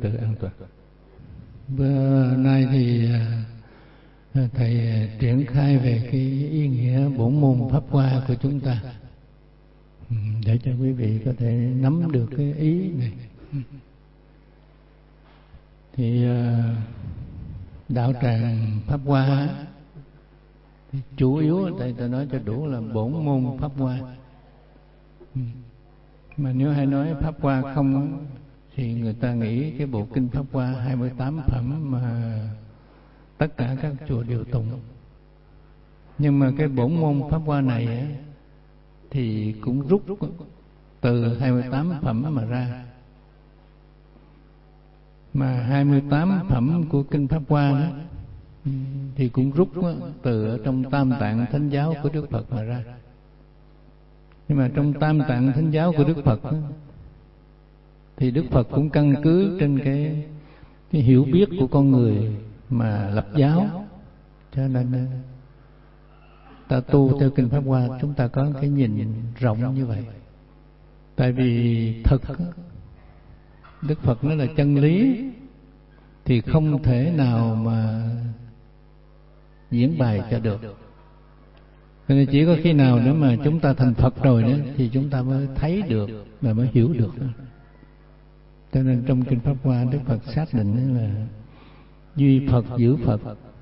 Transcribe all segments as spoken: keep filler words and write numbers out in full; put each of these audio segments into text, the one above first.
tự an toàn. Bữa nay thì thầy triển khai về cái ý nghĩa bổn môn pháp hoa của chúng ta, để cho quý vị có thể nắm được cái ý này. Thì đạo tràng pháp hoa chủ yếu tại tôi nói cho đủ là bổn môn pháp hoa. Mà nếu hay nói pháp hoa không thì người ta nghĩ cái bộ kinh pháp hoa hai mươi tám phẩm mà tất cả các chùa đều tụng. Nhưng mà cái bổn môn pháp hoa này ấy, thì cũng rút từ hai mươi tám phẩm mà ra. Mà hai mươi tám phẩm của kinh pháp hoa đó thì cũng rút từ ở trong Tam Tạng Thánh Giáo của Đức Phật mà ra. Nhưng mà trong Tam Tạng Thánh Giáo của Đức Phật đó, thì Đức Phật cũng căn cứ trên cái, cái hiểu biết của con người mà lập giáo. Cho nên ta tu theo kinh pháp hoa, chúng ta có cái nhìn rộng như vậy. Tại vì thật Đức Phật nói là chân lý thì không thể nào mà diễn bài cho được. Cho nên chỉ có khi nào nữa mà chúng ta thành Phật rồi nữa thì chúng ta mới thấy được và mới hiểu được. Cho nên trong kinh pháp hoa, Đức Phật xác định là duy Phật giữ Phật,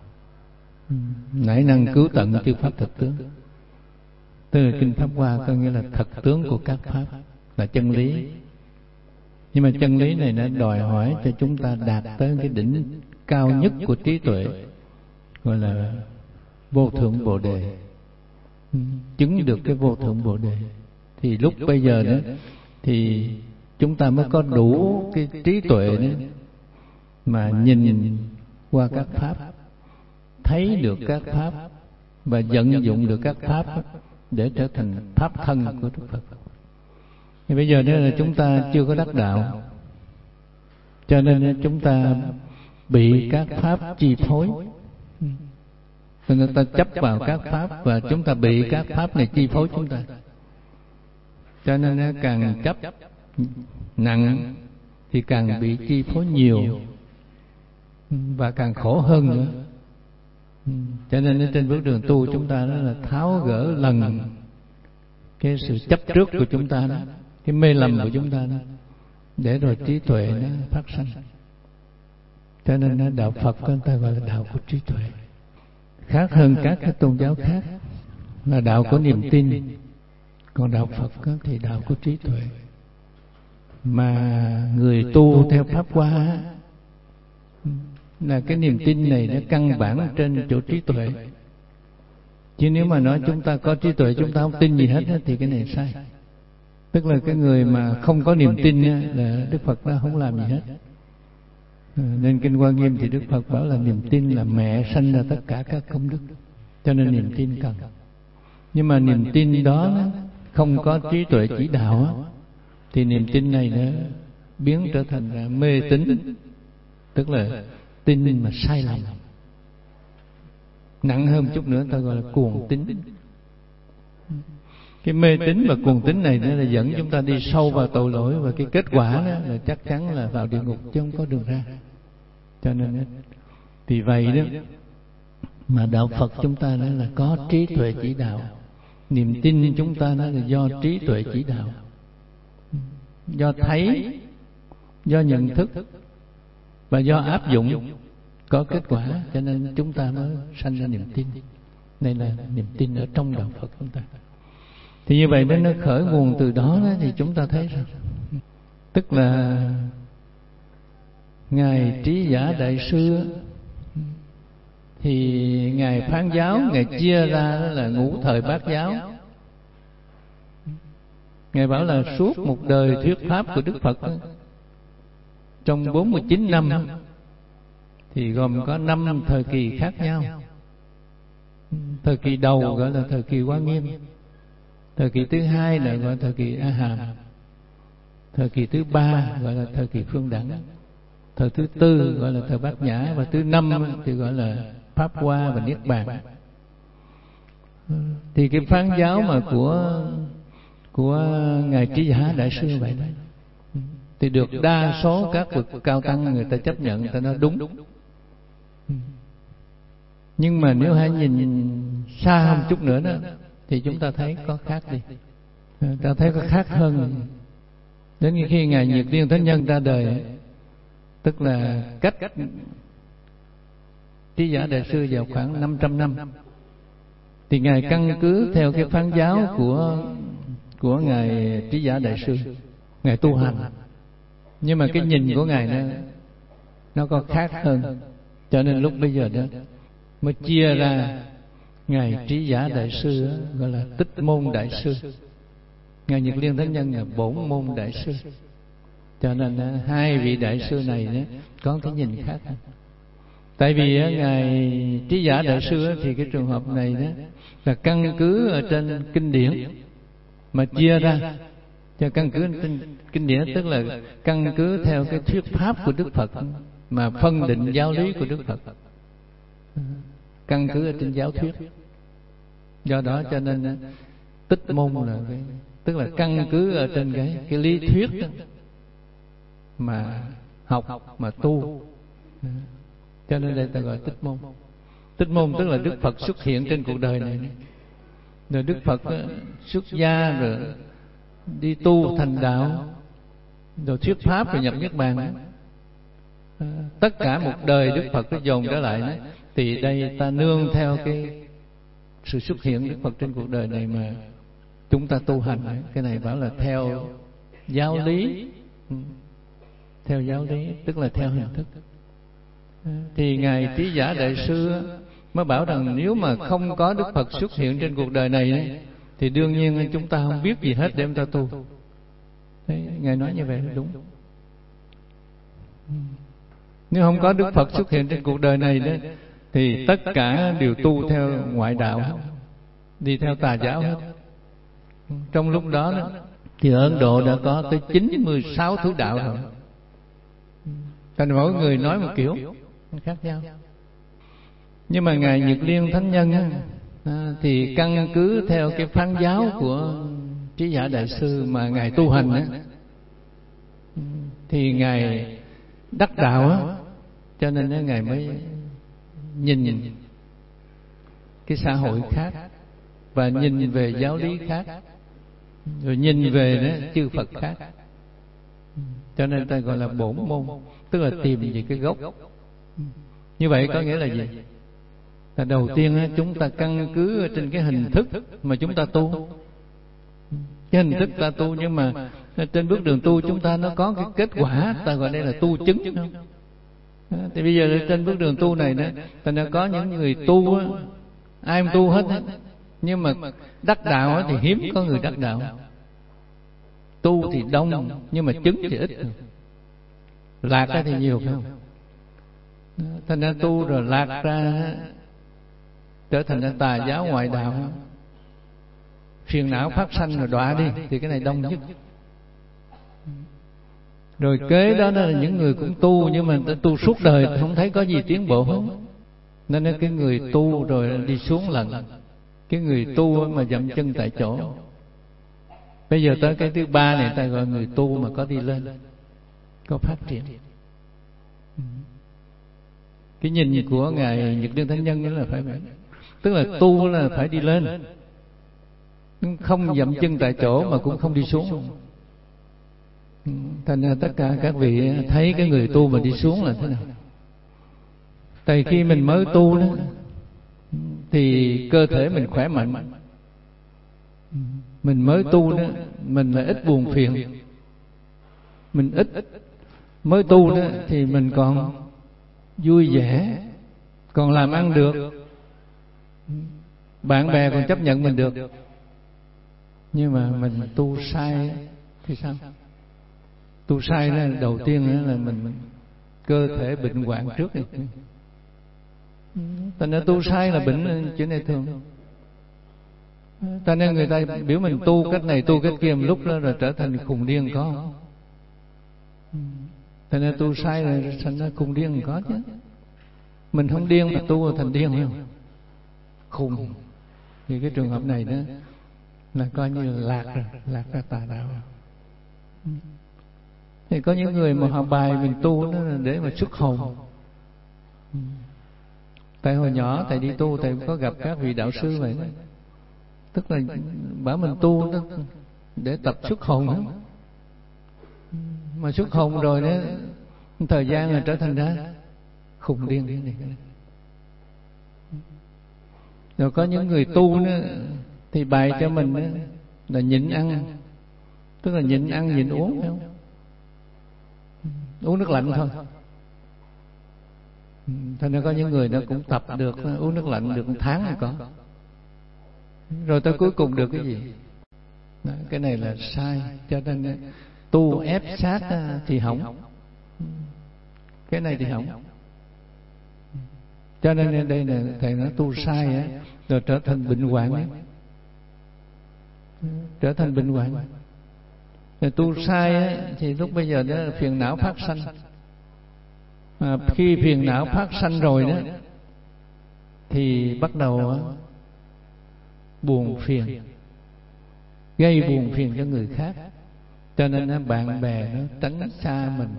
nảy năng cứu tận chư pháp thực tướng. Tức là kinh pháp hoa có nghĩa là thật tướng của các pháp, là chân lý. Nhưng mà chân lý này nó đòi hỏi cho chúng ta đạt tới cái đỉnh cao nhất của trí tuệ, gọi là vô thượng bồ đề. Chứng được cái vô thượng bồ đề thì lúc bây giờ nữa thì chúng ta mới có đủ cái trí tuệ nữa mà nhìn qua các pháp, thấy được các pháp và vận dụng được các pháp để trở thành pháp thân của Đức Phật. Thì bây giờ đó là chúng ta chưa có đắc đạo, cho nên chúng ta bị các pháp chi phối. Người ta chấp vào các pháp và chúng ta bị các pháp này chi phối chúng ta. Cho nên nó càng chấp nặng thì càng bị chi phối nhiều và càng khổ hơn nữa. Cho nên trên bước đường tu chúng ta đó là tháo gỡ lần cái sự chấp trước của chúng ta đó, cái mê lầm của chúng ta đó, để rồi trí tuệ nó phát sinh. Cho nên đạo Phật của người ta gọi là đạo của trí tuệ, khác hơn các cái tôn giáo khác là đạo của niềm tin. Còn đạo Phật thì đạo của trí tuệ. Mà người tu theo pháp hoa là cái niềm tin này nó căn bản trên chỗ trí tuệ. Chứ nếu mà nói chúng ta có trí tuệ chúng ta không tin gì hết thì cái này sai. Tức là cái người mà không có niềm tin là Đức Phật đã không làm gì hết. Nên Kinh Hoa Nghiêm thì Đức Phật bảo là niềm tin là mẹ sanh ra tất cả các công đức. Cho nên niềm tin cần. Nhưng mà niềm tin đó không có trí tuệ chỉ đạo thì niềm tin này nó biến trở thành ra mê tín, tức là tin mà sai lầm. Nặng hơn chút nữa ta gọi là cuồng tín. Cái mê tín và cuồng tín này nó là dẫn chúng ta đi sâu vào tội lỗi, và cái kết quả đó là chắc chắn là vào địa ngục chứ không có đường ra. Cho nên vì vậy đó mà đạo Phật chúng ta đó là có trí tuệ chỉ đạo. Niềm tin chúng ta đó là do trí tuệ chỉ đạo, do thấy, do nhận thức và do áp dụng có kết quả, cho nên chúng ta mới sanh ra niềm tin. Đây là niềm tin ở trong đạo Phật chúng ta. Thì như vậy nên nó khởi nguồn từ đó, đó thì chúng ta thấy rằng tức là Ngài Trí Giả Đại Sư thì Ngài phán giáo, Ngài chia ra đó là ngũ thời bát giáo. Ngài bảo là suốt một đời thuyết pháp của Đức Phật đó, trong bốn mươi chín năm thì gồm có năm thời kỳ khác nhau. Thời kỳ đầu gọi là thời kỳ Hoa Nghiêm, thời kỳ thứ hai là gọi là thời kỳ A Hàm, thời kỳ thứ ba gọi là thời kỳ Phương Đẳng, thời thứ tư gọi là thời Bát Nhã, và thứ năm thì gọi là Pháp Hoa và Niết Bàn. Thì cái phán giáo mà của của Ngài Trí Giả Đại Sư vậy đấy. thì được đa số các bậc cao tăng người ta chấp nhận, người ta nói đúng. Nhưng mà nếu hãy nhìn xa hơn chút nữa đó thì chúng ta thấy có khác đi, ta thấy có khác hơn. Đến khi ngài Nhiệt Liên Thánh Nhân ra đời, tức là cách Trí Giả Đại Sư vào khoảng năm trăm năm, thì ngài căn cứ theo cái phán giáo của của ngài Trí Giả Đại Sư, ngài tu hành. Nhưng mà cái nhìn của ngài nó nó có khác hơn, cho nên lúc bây giờ đó mới chia ra ngài Trí Giả Đại Sư đó, gọi là Tích Môn Đại Sư, ngài Nhiệt Liên Thánh Nhân là Bổn Môn Đại Sư. Cho nên hai vị đại sư này đó có cái nhìn khác. Tại vì ngài Trí Giả Đại Sư thì cái trường hợp này đó là căn cứ ở trên kinh điển mà chia ra. Cho căn cứ trên kinh điển tức là căn cứ theo cái thuyết pháp của Đức Phật mà phân định giáo lý của Đức Phật, căn cứ ở trên giáo thuyết. Do đó cho nên Tích Môn là cái, tức là căn cứ ở trên cái cái lý thuyết đó mà học mà tu. Cho nên đây ta gọi Tích Môn. Tích Môn tức là Đức Phật xuất hiện trên cuộc đời này, rồi Đức Phật xuất gia rồi đi tu thành đạo, rồi thuyết pháp rồi nhập niết bàn. Tất cả một đời Đức Phật nó dồn trở lại đó, thì đây ta nương theo cái sự xuất hiện Đức Phật trên cuộc đời này mà chúng ta tu hành. Cái này bảo là theo giáo lý, theo giáo lý tức là theo hình thức. Thì ngài Trí Giả Đại Sư mới bảo rằng nếu mà không có Đức Phật xuất hiện trên cuộc đời này thì đương nhiên chúng ta không biết gì hết để chúng ta tu. Đấy, ngài nói như vậy là đúng. Nếu không có Đức Phật xuất hiện trên cuộc đời này đó, thì tất cả đều tu theo ngoại đạo, đi theo tà giáo hết. Trong lúc đó, đó thì ở Ấn Độ đã có tới chín mươi sáu thứ đạo rồi. Thành mỗi người nói một kiểu khác nhau. Nhưng mà ngài Nhiệt Liên Thánh Nhân á, thì căn cứ theo cái phán giáo của Trí Giả Đại Sư mà ngài tu hành á, thì ngài đắc đạo á, cho nên ngài mới nhìn cái xã hội khác và nhìn về giáo lý khác, rồi nhìn về đó chư Phật khác. Cho nên ta gọi là bổn môn, tức là tìm về cái gốc. Như vậy có nghĩa là gì? Là đầu tiên chúng ta căn cứ trên cái hình thức mà chúng ta tu, cái hình thức ta tu, nhưng mà trên bước đường tu chúng ta nó có cái kết quả, ta gọi đây là tu chứng. Thì bây giờ trên bước đường tu này đó, ta đã có những người tu, ai cũng tu hết, nhưng mà đắc đạo thì hiếm có người đắc đạo. Tu thì đông nhưng mà chứng thì ít, lạc thì nhiều, phải không? Thành ra tu rồi lạc ra trở thành ra tà giáo ngoại đạo, phiền não phát sanh rồi đọa đi, thì cái này đông nhất. Rồi kế đó là những người cũng tu nhưng mà tu suốt đời không thấy có gì tiến bộ hết, nên cái người tu rồi đi xuống lần, cái người tu mà dậm chân tại chỗ. Bây giờ tới cái thứ ba này ta gọi người tu mà có đi lên, có phát triển. Cái nhìn của ngài Nhiệt Liên Thánh Nhân là phải vậy, tức là tu là phải đi lên, không dậm chân tại chỗ mà cũng không đi xuống. Thành ra tất cả các vị thấy cái người tu mà đi xuống là thế nào? Tại khi mình mới tu đó thì cơ thể mình khỏe mạnh, mình mới tu đó mình là ít buồn phiền, mình ít mới tu đó thì mình còn vui vẻ, còn làm ăn được, bạn bè còn chấp nhận mình được. Nhưng mà mình tu sai thì sao? Tu sai là đầu tiên là mình, mình cơ thể bệnh hoạn trước đi. Thành ra tu sai là bệnh chuyện này thường. Cho nên người ta biểu mình tu cách này tu cách kia, một lúc đó rồi trở thành khùng điên có không? Thành ra tu sai là thành ra khùng điên có chứ. Mình không điên mà tu thành điên không? Khùng. Thì cái trường hợp này đó là coi như là lạc rồi, lạc ra tà đạo. Thì có những người mà họ bài mình tu đó là để mà xuất hồn. Tại hồi nhỏ thầy đi tu, thầy có gặp các vị đạo sư vậy đó. Tức là bảo mình tu đó để tập xuất hồn đó. Mà xuất hồn rồi đó, thời gian là trở thành ra khùng điên điên này. Rồi có những người tu đó thì bài cho mình đó là nhịn ăn, tức là nhịn ăn nhịn uống, phải không? Uống nước lạnh thôi. Thành ra có những người nó cũng tập được uống nước lạnh được một tháng rồi có. Rồi tới cuối cùng được cái gì? Đó, cái này là sai. Cho nên tu ép sát thì hỏng, cái này thì hỏng. Cho nên đây là thầy nói tu sai á, rồi trở thành bệnh hoạn ấy. Trở thành bệnh hoạn. Rồi tu sai á, thì lúc bây giờ đó là phiền não phát sanh. Mà khi phiền não phát sanh rồi đó thì bắt đầu buồn phiền, gây buồn phiền cho người khác. Cho nên bạn bè nó tránh xa mình.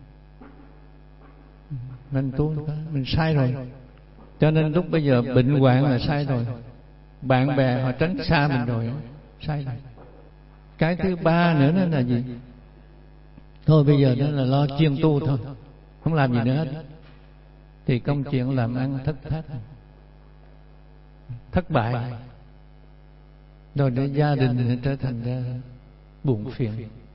Mình tu mình sai rồi. Cho nên lúc bây giờ bệnh hoạn là sai rồi. Bạn bè họ tránh xa mình rồi, sai rồi. Cái thứ ba nữa đó là gì? Thôi bây giờ đó là lo chuyên tu thôi, không làm gì nữa hết. Thì công chuyện làm ăn thất thát, thất bại. Rồi để gia đình trở thành ra buồn phiền,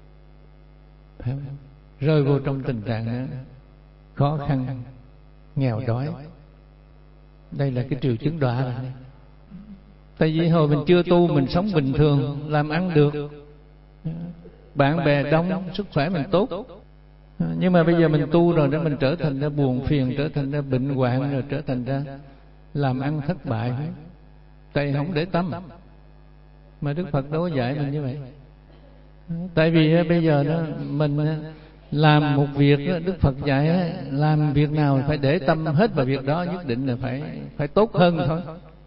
rơi vô trong tình trạng khó khăn, nghèo đói. Đây là cái triệu chứng đọa rồi. Tại vì hồi mình chưa tu, mình sống bình thường, làm ăn được, bạn bè đông, sức khỏe mình tốt. Nhưng mà bây giờ mình tu rồi đó, mình trở thành ra buồn phiền, trở thành ra bệnh hoạn, rồi trở thành ra làm ăn thất bại. Tại không để tâm. Mà Đức Phật đâu có dạy mình như vậy. Tại vì bây giờ đó mình làm một việc đó, Đức Phật dạy làm việc nào phải để tâm hết vào việc đó, nhất định là phải phải tốt hơn thôi.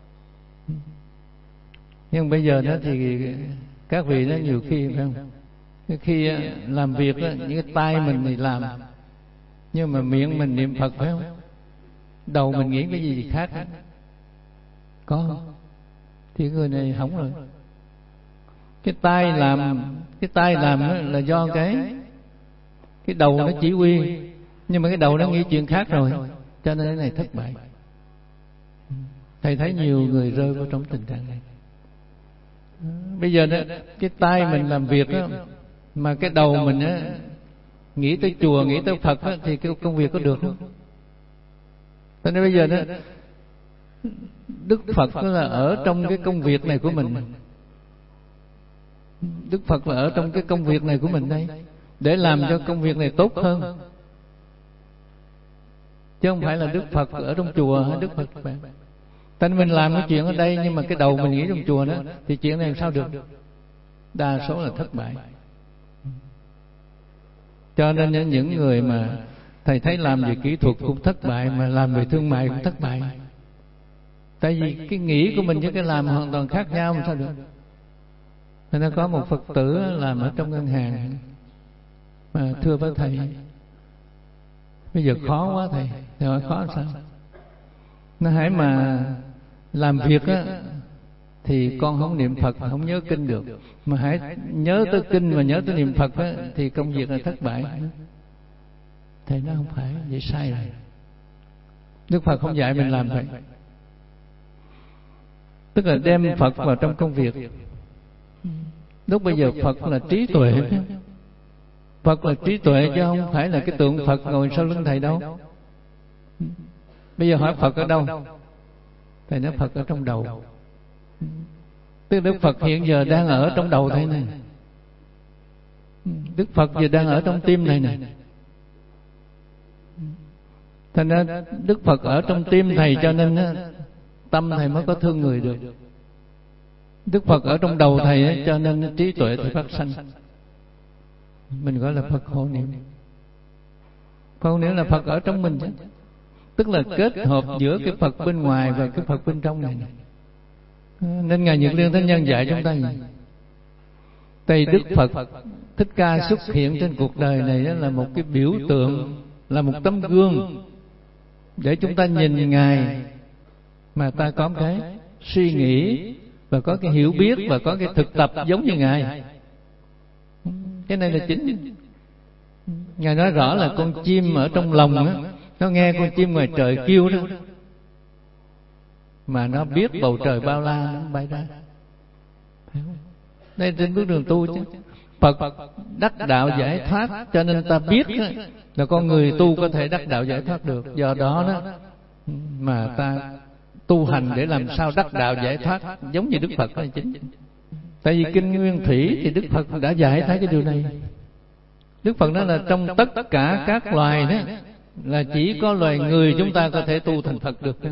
Nhưng bây giờ đó thì các vị đó nhiều khi phải không? Khi làm việc đó, những cái tay mình thì làm, nhưng mà miệng mình niệm Phật, phải không? Đầu mình nghĩ cái gì khác đó. Có không? Thì người này hỏng rồi. Cái tay làm, cái tay làm đó là do cái cái đầu nó chỉ huy, nhưng mà cái đầu nó nghĩ chuyện khác rồi, cho nên cái này thất bại. Thầy thấy nhiều người rơi vào trong tình trạng này. Bây giờ đó, cái tay mình làm việc đó, mà cái đầu mình á nghĩ tới chùa, nghĩ tới Phật á, thì cái công việc có được không? Cho nên bây giờ đó, Đức Phật đó là ở trong cái công việc này của mình. Đức Phật là ở trong cái công việc này của mình đây, để làm cho công việc này tốt hơn, chứ không phải là Đức Phật ở trong chùa hay Đức Phật bạn. Tại mình làm cái chuyện ở đây, nhưng mà cái đầu mình nghĩ trong chùa đó, thì chuyện này làm sao được? Đa số là thất bại. Cho nên những người mà thầy thấy làm về kỹ thuật cũng thất bại, mà làm về thương mại cũng thất bại. Tại vì cái nghĩ của mình với cái làm hoàn toàn khác nhau, mà sao được? Nên nó có một Phật tử làm ở trong ngân hàng, mà thưa với thầy, bây giờ khó quá thầy. Thầy hỏi khó sao? Nó hãy mà làm việc á thì con không niệm Phật, không nhớ kinh được. Mà hãy nhớ tới kinh và nhớ tới niệm Phật á, thì công việc là thất bại. Thầy nói không phải, vậy sai rồi. Đức Phật không dạy mình làm vậy. Tức là đem Phật vào trong công việc. Lúc bây giờ Phật là trí tuệ, Phật là trí tuệ, chứ không phải là cái tượng Phật ngồi sau lưng thầy đâu. Bây giờ hỏi Phật ở đâu? Thầy nói Phật ở trong đầu. Tức Đức Phật hiện giờ đang ở trong đầu thầy này. Đức Phật giờ đang ở trong tim này này. Thành ra Đức Phật ở trong tim thầy, cho nên tâm thầy mới có thương người được. Đức Phật ở trong đầu thầy, cho nên trí tuệ thầy phát sanh. Mình gọi là Phật hộ niệm. Phật hộ niệm là Phật ở trong mình chứ. Tức là kết hợp giữa cái Phật bên ngoài và cái Phật bên trong này. Nên Ngài Nhật Liên Thánh Nhân dạy chúng ta gì? Tây Đức Phật Thích Ca xuất hiện trên cuộc đời này đó là một cái biểu tượng, là một tấm gương để chúng ta nhìn Ngài mà ta có cái suy nghĩ và có cái hiểu biết và có cái thực tập giống như Ngài. Cái này là chính. Ngài nói rõ là con chim ở trong lòng đó, nó nghe con chim ngoài trời kêu đó, mà nó biết bầu trời bao la nó bay ra. Đây trên bước đường tu chứ. Phật đắc đạo giải thoát, cho nên ta biết là con người tu có thể đắc đạo giải thoát được. Do đó đó mà ta tu hành để làm sao đắc đạo giải thoát giống như Đức Phật là chính. Tại vì kinh Nguyên Thủy thì Đức Phật đã giải thích cái điều này. Đức Phật nói là trong tất cả các loài đó là chỉ có loài người chúng ta có thể tu thành Phật được.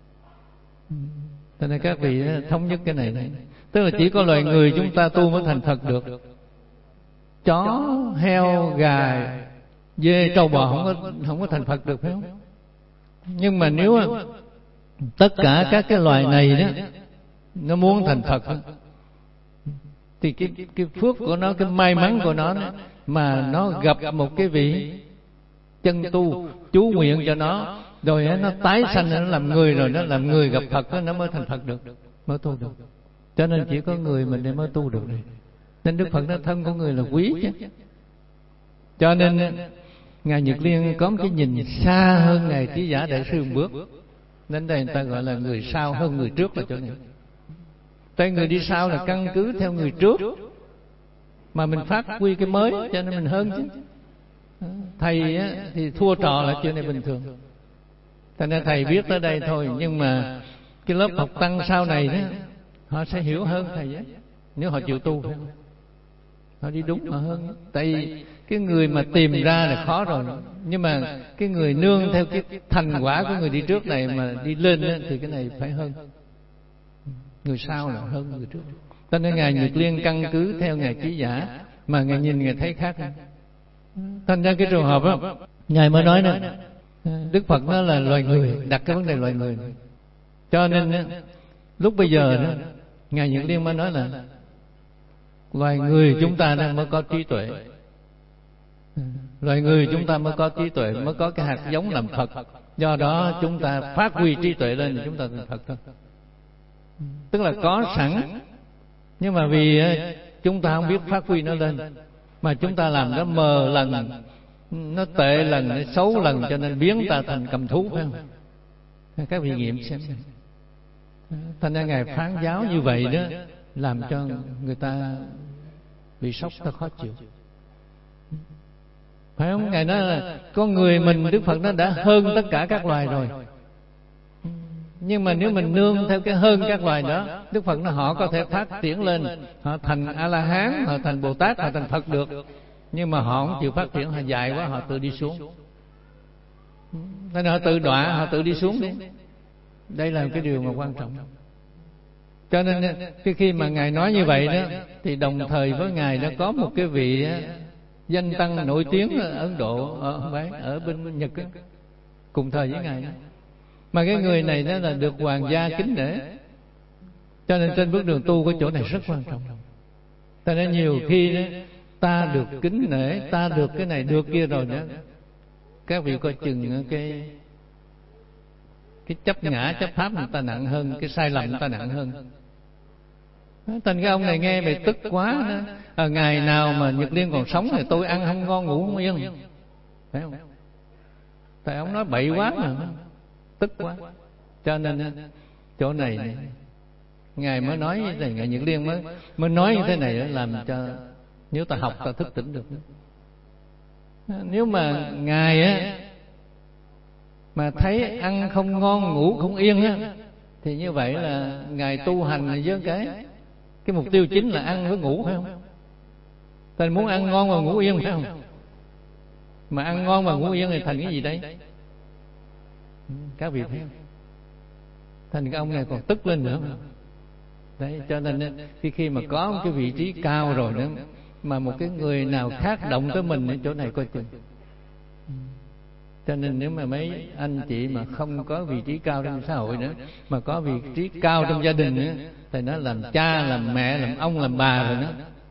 Cho nên các vị thống nhất cái này này, tức là chỉ có loài người chúng ta tu mới thành Phật được. Chó, heo, gà, dê, trâu bò không có không có thành Phật được, phải không? Nhưng mà nếu tất cả các cái loài này đó nó muốn thành Phật thì cái cái phước của nó, cái may mắn của nó mà nó gặp một cái vị chân tu chú nguyện cho nó, rồi nó tái sanh, nó làm người, rồi nó làm người gặp Phật đó, nó mới thành Phật được, mới tu được. Cho nên chỉ có người mình để mới tu được này. Nên Đức Phật nói thân của người là quý chứ. Cho nên Ngài Nhật Liên có một cái nhìn xa hơn Ngài Trí Giả Đại Sư một bước. Đến đây người ta gọi là người sau hơn người trước là chỗ này. Tại người đi sau là căn cứ theo người trước mà mình phát huy cái mới, cho nên mình hơn chứ. Thầy á, thì thua trò là chuyện này bình thường. Thành ra thầy biết tới đây thôi, nhưng mà cái lớp học tăng sau này đó họ sẽ hiểu hơn thầy á, nếu họ chịu tu, họ đi đúng họ hơn. Tại vì cái người mà tìm ra là khó rồi, nhưng mà cái người nương theo cái thành quả của người đi trước này mà đi lên á, thì cái này phải hơn. Người sau là hơn người trước. Cho nên Ngài Nhật Liên căn cứ theo Ngài Trí Giả mà Ngài nhìn Ngài thấy khác. Thành ra cái trường hợp đó Ngài mới nói nè, Đức Phật nó là loài người, đặt cái vấn đề loài người. Cho nên lúc bây giờ đó Ngài Nhật Liên mới nói là loài người chúng ta đang mới có trí tuệ. Loài người chúng ta mới có trí tuệ, mới có cái hạt giống làm Phật. Do đó chúng ta phát huy trí tuệ lên thì chúng ta thành Phật thôi. Tức là có sẵn, nhưng mà vì chúng ta không biết phát huy nó lên, mà chúng ta làm nó mờ lần, nó tệ lần, nó xấu lần, cho nên biến ta thành cầm thú, phải không? Các vị nghiệm xem. Thành ra Ngài phán giáo như vậy đó, làm cho người ta bị sốc, ta khó chịu, phải không? Ngài nói là con người mình, Đức Phật nó đã hơn tất cả các loài rồi. Nhưng mà nếu mình nương theo cái hơn các loài đó, Đức Phật nó họ có thể phát triển lên, họ thành A-la-hán, họ thành Bồ Tát, họ thành Phật được. Nhưng mà họ không chịu phát triển, họ dài quá, họ tự đi xuống. Nên họ tự đọa, họ tự đi xuống đi. Đây là cái điều mà quan trọng. Cho nên cái khi mà Ngài nói như vậy đó, thì đồng thời với Ngài nó có một cái vị danh tăng nổi tiếng ở Ấn Độ, ở, ở bên Nhật đó, cùng thời với Ngài đó. Mà cái người này đó là được hoàng gia kính nể. Cho nên trên bước đường tu cái chỗ này rất quan trọng. Ta nói nhiều khi đó, ta được kính nể, ta được cái này được kia rồi đó, các vị coi chừng cái cái chấp ngã chấp pháp người ta nặng hơn, cái sai lầm người ta nặng hơn. Thành cái ông này nghe về tức quá đó. À, ngày nào mà Nhật Liên còn sống thì tôi ăn không ngon ngủ không yên, phải không? Tại ông nói bậy quá mà, tức quá. Cho nên chỗ này Ngài mới nói như thế, Ngài Nhật Liên mới mới nói như thế này để làm cho nếu ta học ta thức tỉnh được. Nếu mà Ngài á mà thấy ăn không ngon ngủ không yên á, thì như vậy là Ngài tu hành với cái cái mục tiêu chính là ăn với ngủ, phải không? Ta muốn ăn ngon và ngủ yên, phải không? Mà ăn ngon và ngủ yên thì thành cái gì đấy? Các vị thấy không? Thành cái ông này còn tức lên nữa. Đấy, cho nên khi khi mà có một cái vị trí cao rồi nữa, mà một cái người nào khác động tới mình ở chỗ này coi chừng. Cho nên nếu mà mấy anh chị mà không có vị trí cao trong xã hội nữa, mà có vị trí cao trong gia đình nữa, thì nó làm cha, làm mẹ, làm ông, làm bà rồi đó,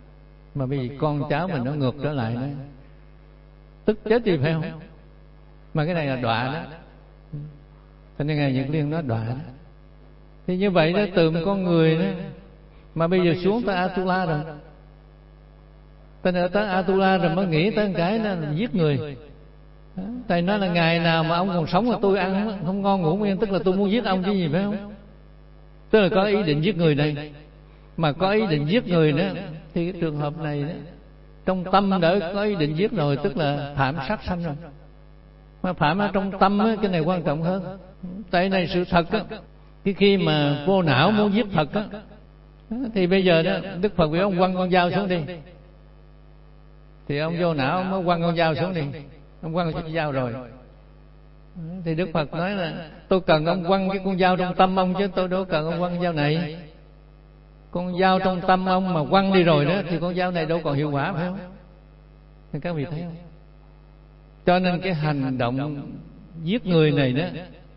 Mà vì con cháu mình nó ngược trở lại đó, tức chết đi phải không? Mà cái này là đọa đó. Cho nên Ngài Nhật Liên nói đọa đó. Thì như vậy đó, từ một con người đó mà bây giờ xuống tới Atula rồi. Tới nữa tới Atula rồi mới nghĩ tới cái đó là giết người. Thầy nói là ngày nào mà ông còn sống là tôi ăn không ngon ngủ yên, tức là tôi muốn giết ông chứ gì phải không? Tức là có ý định giết người này. Mà có ý định giết người nữa thì cái trường hợp này đó, trong tâm đã có ý định giết rồi, tức là phạm sát sanh rồi. Mà phạm ở trong tâm á, cái này quan trọng hơn. Tại này sự thật á, cái khi mà vô não muốn giết Phật á, thì bây giờ đó Đức Phật bị ông quăng con dao xuống đi, thì ông vô não mới quăng con dao xuống đi. Ông quăng con dao rồi thì Đức Phật nói là tôi cần ông quăng cái con dao trong tâm ông, chứ tôi đâu cần ông quăng con dao này. Con dao trong tâm ông mà quăng đi rồi đó thì con dao này đâu còn hiệu quả phải không? Thì các vị thấy không? Cho nên cái hành động giết người này đó,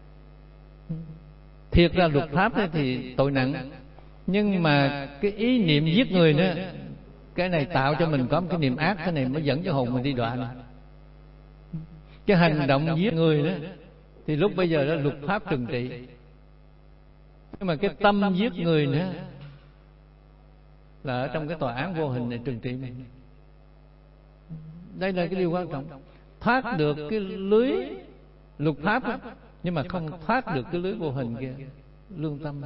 thiệt ra luật pháp đó thì tội nặng, nhưng mà cái ý niệm giết người đó, cái này tạo cho mình có một cái niệm ác, cái này mới dẫn cho hồn mình đi đọa này. Cái hành động giết người đó thì lúc bây giờ đó luật pháp trừng trị, nhưng mà cái tâm giết người nữa là ở trong cái tòa án vô hình này trừng trị mình. Đây là cái điều quan trọng. Thoát được cái lưới luật pháp đó, nhưng mà không thoát được cái lưới vô hình kia, lương tâm.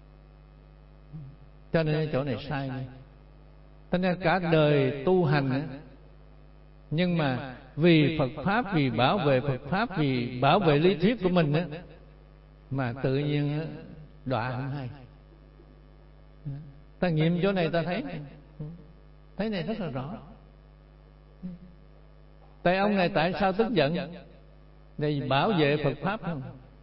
Cho nên chỗ này sai này. Thế nên cả đời tu hành đó, nhưng mà vì Phật Pháp, vì bảo vệ Phật Pháp, vì bảo vệ lý thuyết của mình đó, mà tự nhiên đọa không hay. Ta nghiệm chỗ này ta thấy thấy này rất là rõ. Tại ông này tại sao tức giận? Để bảo vệ Phật Pháp không?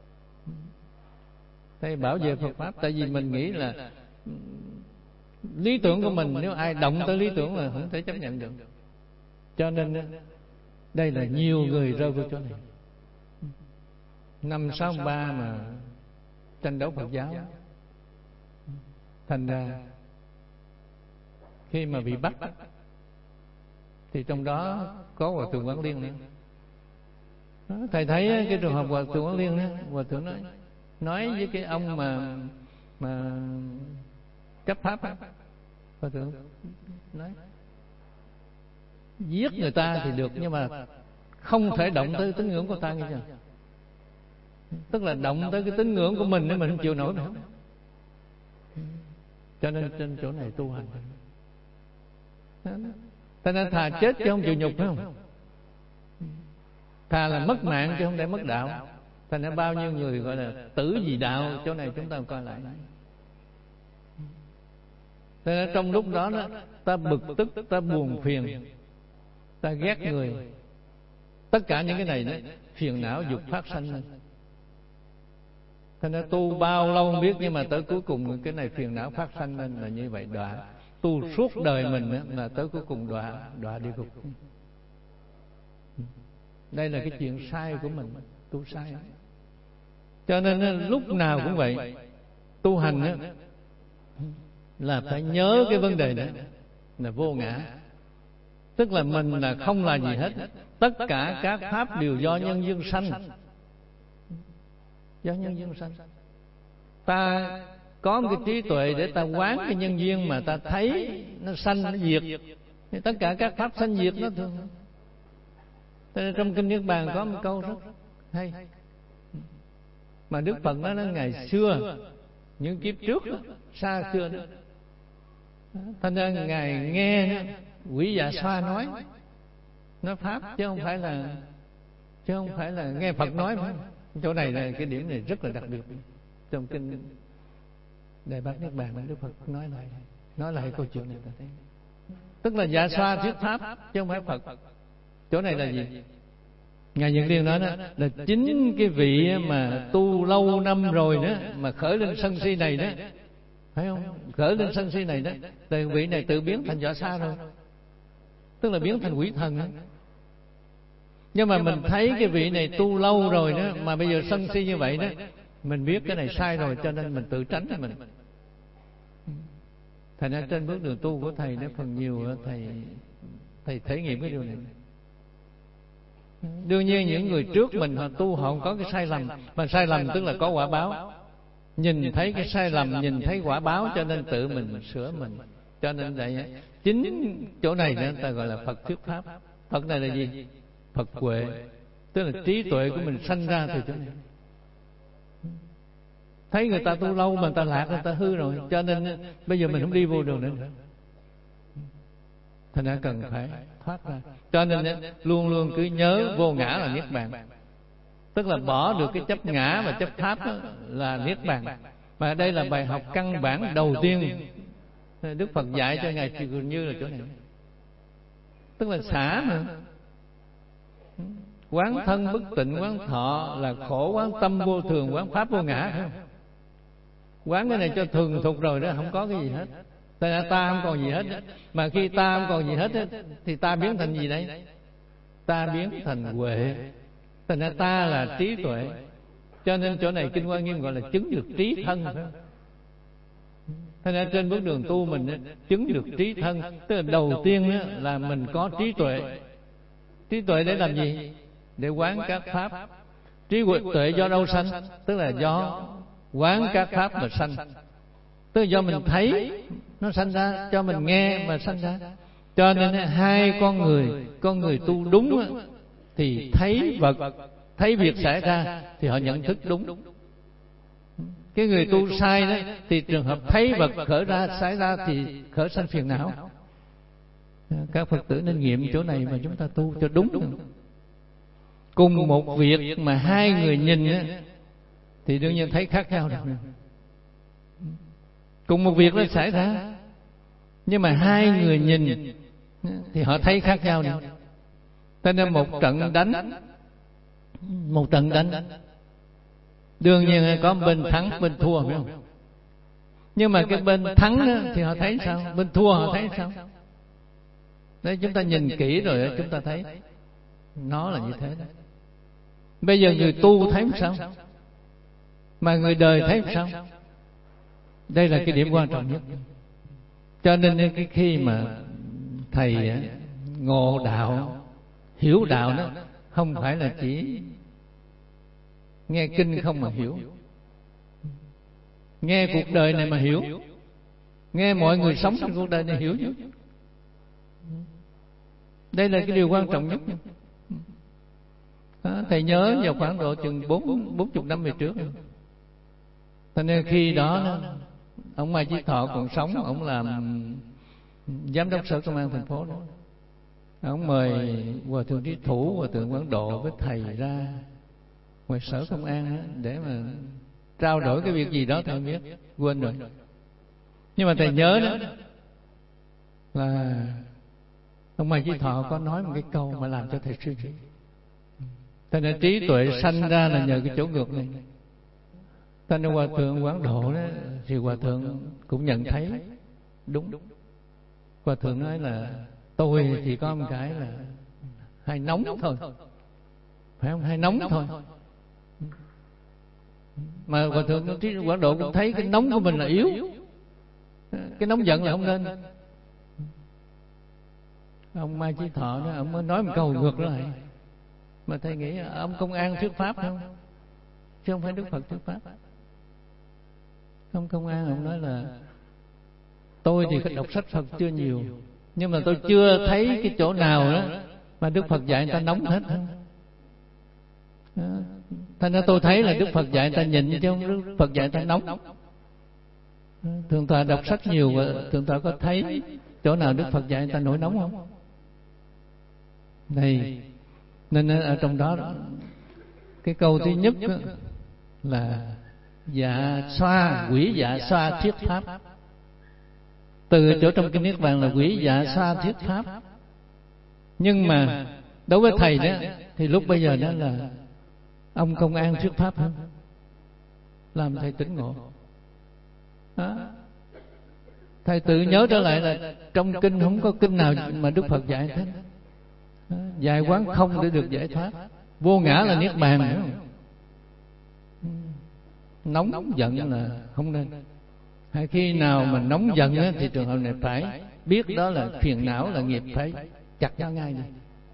Tại bảo vệ Phật Pháp, tại vì mình nghĩ là lý tưởng của mình, nếu ai động tới lý tưởng là không thể chấp nhận được. Cho nên đây là nhiều người rơi vào chỗ này. Năm sáu ba mà tranh đấu Phật giáo, thành ra khi mà bị bắt thì trong đó có Hòa Thượng Quảng Liên nữa. Thầy thấy cái trường hợp Hòa Thượng Quảng Liên đó, Hòa Thượng nói nói với cái ông mà mà chấp pháp á, Hòa Thượng nói giết người ta thì được, nhưng mà không thể động tới tín ngưỡng của ta, nghe chưa? Tức là động tới cái tín ngưỡng của mình nếu mình không chịu nổi nữa. Cho nên trên chỗ này tu hành, ta nên thà chết chứ không chịu nhục, phải không? Thà là mất mạng chứ không để mất đạo. Thành ra bao nhiêu người gọi là tử vì đạo, chỗ này chúng ta coi lại. Thế nên trong lúc đó, đó ta bực tức, ta buồn phiền, ta ghét người, tất cả những cái này đó phiền não dục phát sanh lên. Thế nên tu bao lâu không biết, nhưng mà tới cuối cùng cái này phiền não phát sanh lên là như vậy, đọa. Tu suốt đời mình đó, là tới cuối cùng đọa đọa địa ngục. Đây là cái chuyện sai của mình, tu sai. Cho nên lúc nào cũng vậy, tu hành đó, là phải nhớ cái vấn đề đó là vô ngã. Tức là mình là không là gì hết, tất cả các pháp đều do nhân duyên sanh. Do nhân duyên sanh. Ta có một cái trí tuệ để ta quán cái nhân duyên mà ta thấy nó sanh nó diệt, thì tất cả các pháp sanh diệt nó thường. Trong Kinh Niết Bàn có một câu rất hay mà Đức Phật nói, nó ngày xưa, những kiếp trước đó, xa xưa đó, thành ra ngài nghe đó, Quỷ Dạ Xoa nói nói pháp, chứ không phải là chứ không phải là nghe Phật nói. Phải. Chỗ này là cái điểm này rất là đặc biệt trong Kinh Đại Bát Niết Bàn. Đức Phật nói lại nói lại câu chuyện này ta thấy, tức là Dạ Xoa thuyết pháp chứ không phải Phật. Chỗ này là gì? Ngài Nhật Liên nói đó là chính cái vị mà tu lâu năm rồi đó mà khởi lên sân si này đó, phải không? Khởi lên sân si này đó, thì vị này tự biến thành Dạ Xoa rồi, tức là biến thành quỷ thần đó. Nhưng mà mình thấy cái vị này tu lâu rồi đó mà bây giờ sân si như vậy đó, mình biết cái này sai rồi, cho nên mình tự tránh mình. Thành ra trên bước đường tu của thầy nó phần nhiều thầy thầy thể nghiệm cái điều này. Đương nhiên những người trước mình họ tu họ không có cái sai lầm, mà sai lầm tức là có quả báo. Nhìn thấy cái sai lầm, nhìn thấy quả báo cho nên tự mình sửa mình. Cho nên vậy chính chỗ này người ta gọi là Phật thuyết pháp. Phật này là gì? Phật huệ, tức là trí tuệ của mình sanh ra từ chỗ này. Thấy người ta tu lâu mà người ta lạc, người ta hư rồi, cho nên bây giờ mình không đi vô đường nữa. Thành ra cần phải thoát ra. Cho nên luôn luôn cứ nhớ vô ngã là niết bàn, tức là bỏ được cái chấp ngã và chấp pháp là niết bàn. Mà đây là bài học căn bản đầu tiên Đức Phật dạy cho ngài Trì Như là chỗ này, tức là xả mà. Quán thân bất tịnh, quán thọ là khổ, quán tâm vô thường, quán pháp vô ngã, phải không? Quán cái này cho thường thục rồi đó, không có cái gì hết. Tại ra ta không còn gì hết. Mà khi ta không còn gì hết thì ta biến thành gì đấy? Ta biến thành huệ. Thành ra ta là trí tuệ. Cho nên chỗ này Kinh Hoa Nghiêm gọi là chứng được trí thân, phải không? Thành ra trên bước đường tu mình chứng được trí thân, tức là đầu tiên là mình có trí tuệ. Trí tuệ để làm gì? Để quán các pháp. Trí tuệ do đâu sanh? Tức là do quán các pháp mà sanh. Tức là do mình thấy nó sanh ra, cho mình nghe mà sanh ra. Cho nên hai con người, con người tu đúng thì thấy vật, thấy việc xảy ra thì họ nhận thức đúng. Cái người tu sai đó thì trường hợp thấy vật khởi ra xảy ra thì khởi sanh phiền não. Các Phật tử nên nghiệm chỗ này mà chúng ta tu cho đúng. Cùng một việc mà hai người nhìn thì đương nhiên thấy khác nhau được. Cùng một việc nó xảy ra, nhưng mà hai người nhìn thì họ thấy khác nhau đi. Cho nên một trận đánh, một trận đánh, đương nhiên có bên thắng bên thua, phải không? Nhưng mà cái bên thắng thì họ thấy sao, bên thua họ thấy sao? Đấy, chúng ta nhìn kỹ rồi chúng ta thấy nó là như thế đó. Bây giờ người tu thấy sao, mà người đời thấy sao? Đây là cái điểm quan trọng nhất. Cho nên cái khi mà thầy ngộ đạo, hiểu đạo đó, không phải là chỉ nghe kinh không mà hiểu, nghe cuộc đời này mà hiểu, nghe mọi người sống trong cuộc đời này hiểu. Đây là cái điều quan trọng nhất. Đó, thầy nhớ vào khoảng độ chừng bốn bốn chục năm về trước. Cho nên khi đó ông Mai Chí Thọ còn sống, ông làm giám đốc sở công an thành phố đó. Ông mời Hòa thượng Trí Thủ, Hòa thượng Quảng Độ với thầy ra ngoài sở công an đó, để mà trao đổi cái việc gì đó thầy biết, quên rồi. Nhưng mà thầy nhớ đó là ông Mai Chí Thọ có nói một cái câu mà làm cho thầy suy nghĩ. Thế nên trí tuệ sanh ra là nhờ cái chỗ ngược này. Thế nên Hòa thượng Quảng Độ đó thì Hòa thượng cũng nhận thấy đúng. Hòa thượng nói là tôi thì có một cái là hay nóng thôi, phải không? Hay nóng thôi. Mà Hòa thượng Quảng Độ cũng thấy cái nóng của mình là yếu, cái nóng giận là không nên. Ông Mai Chí Thọ đó, ông mới nói một câu ngược lại. Mà thầy nghĩ ông công an thuyết pháp không, chứ không phải Đức Phật thuyết pháp. Ông công an ông nói là tôi thì đọc sách Phật chưa nhiều, nhưng mà tôi chưa thấy cái chỗ nào đó mà Đức Phật dạy người ta nóng hết. Thành ra tôi thấy là Đức Phật dạy người ta nhịn, chứ không Đức Phật dạy người ta nóng. Thượng tọa đọc sách nhiều và thượng tọa có thấy chỗ nào Đức Phật dạy người ta nổi nóng không? Đây, nên ở trong đó cái câu thứ nhất là dạ xoa, quỷ dạ xoa thuyết pháp. Từ chỗ trong kinh Niết Bàn là quỷ dạ xoa thuyết pháp. Nhưng mà đối với thầy đó thì lúc bây giờ đó là ông công an thuyết pháp hơn, làm thầy tỉnh ngộ. Đó. Thầy tự nhớ trở lại là trong kinh không có kinh nào mà Đức Phật dạy thế. Dạy quán không để được giải thoát. Vô ngã là niết bàn, hiểu không? Nóng giận là không nên. Hay khi nào mà nóng giận á, thì trường hợp này phải biết đó là phiền não, là nghiệp, phải chặt nó ngay đi.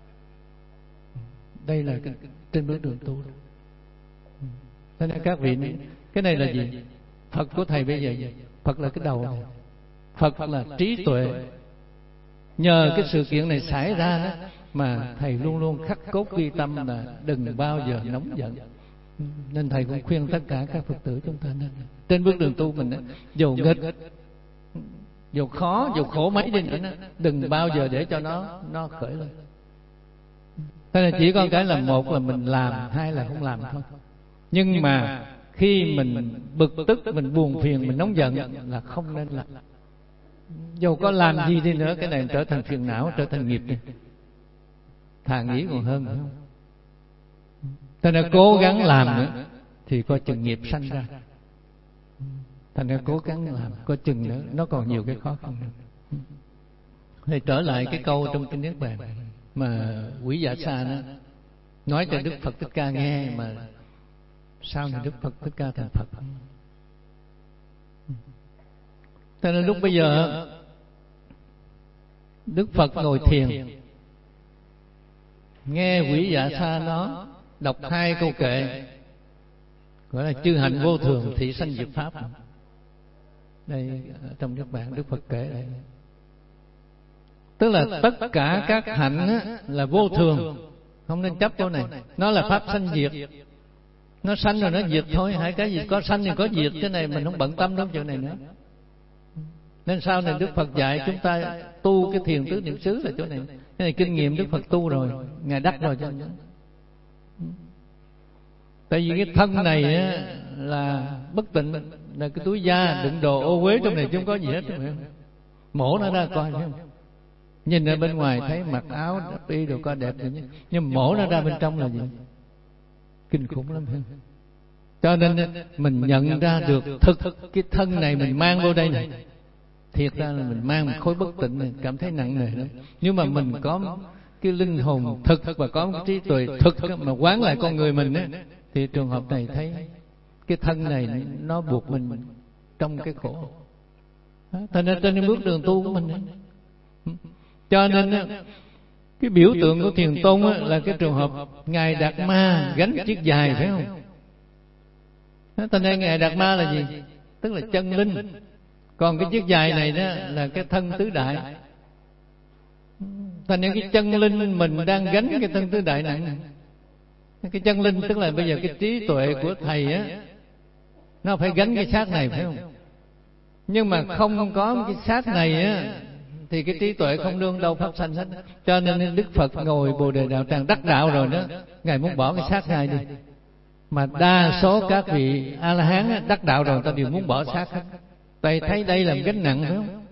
Đây là cái, trên bước đường tu. Thế nên các vị, cái này là gì? Phật của thầy bây giờ gì? Phật là cái đầu này. Phật là trí tuệ. Nhờ cái sự kiện này xảy ra đó mà thầy luôn luôn khắc cốt ghi tâm là đừng bao giờ nóng giận. Nên thầy cũng khuyên tất cả các Phật tử chúng ta nên trên bước đường tu mình đó, dù nghịch, dù khó, dù khổ mấy đi nữa đó, đừng bao giờ để cho nó nó khởi lên. Thế là chỉ có cái là một là mình làm, hai là không làm thôi. Nhưng mà khi mình bực tức, mình buồn phiền, mình nóng giận là không nên làm. Dù có làm gì đi nữa, cái này trở thành phiền não, trở thành nghiệp đi. Thà nghĩ còn hơn nữa. Thế nên cố gắng làm nữa thì coi chừng nghiệp sanh ra. Thành ra cố gắng làm, coi chừng nữa nó còn nhiều cái khó khăn nữa. Thì trở lại cái câu trong kinh Niết Bàn mà Quý Dạ Sa đó nói cho Đức Phật Thích Ca nghe, mà sau này Đức Phật Thích Ca thành Phật. Cho nên lúc bây giờ Đức Phật ngồi thiền, nghe Quý Dạ Sa nó đọc hai câu kệ gọi là chư hạnh vô thường thị sanh diệt pháp. Đây trong các bạn Đức Phật kể đây, tức là tất cả các hạnh á, là vô thường, không nên chấp câu này. Nó là pháp sanh diệt, nó sanh rồi nó diệt thôi. Hai cái gì có sanh thì có diệt, cái này mình không bận tâm đến chuyện này nữa. Nên sau này Đức Phật dạy chúng ta tu cái thiền tứ niệm xứ là chỗ này. Cái này kinh nghiệm Đức Phật tu rồi, Ngài đắc rồi cho nên. Tại vì cái thân này á, là bất tịnh, là cái túi da đựng đồ ô uế trong này chứ không có gì hết. Mổ nó ra coi thấy không? Nhìn ở bên ngoài thấy mặc áo y đồ coi đẹp rồi, nhưng mổ nó ra bên trong là gì? Kinh khủng lắm. Cho nên mình nhận ra được thực cái thân này mình mang vô đây này, thiệt ra là mình mang một khối bất tịnh này, cảm thấy nặng nề lắm. Nhưng mà mình có cái linh hồn thực và có cái trí tuệ thực mà quán lại con người mình á, thì trường hợp này thấy cái thân này nó buộc mình trong cái khổ. Thành ra trên bước đường tu của mình ấy. Cho nên cái biểu tượng của Thiền Tôn là cái trường hợp Ngài Đạt Ma gánh chiếc dài, phải không? Thành ra Ngài Đạt Ma là gì? Tức là chân linh. Còn cái chiếc dài này đó là cái thân tứ đại. Thành ra cái chân linh mình đang gánh cái thân tứ đại nặng. Cái chân linh tức là bây giờ cái trí tuệ của thầy á, nó phải gánh cái xác này, phải không? Nhưng mà không có cái xác này á thì cái trí tuệ không đương đâu phát sanh hết. Cho nên Đức Phật ngồi Bồ Đề Đạo Tràng đắc đạo rồi đó, Ngài muốn bỏ cái xác này đi. Mà đa số các vị A La Hán đắc đạo rồi, ta đều muốn bỏ xác hết. Tại thấy đây là một gánh nặng, phải không?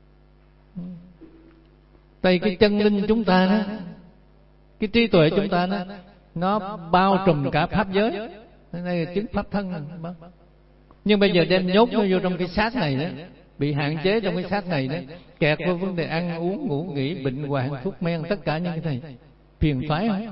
Tại cái chân linh chúng ta đó, cái trí tuệ chúng ta đó, nó bao trùm cả pháp giới. Đây là chứng pháp thân. Nhưng bây giờ đem nhốt nó vô trong cái xác này đó, bị hạn chế trong cái xác này đó, kẹt vào vấn đề ăn uống, ngủ nghỉ, bệnh hoạn, thuốc men, tất cả những cái này phiền toái hết.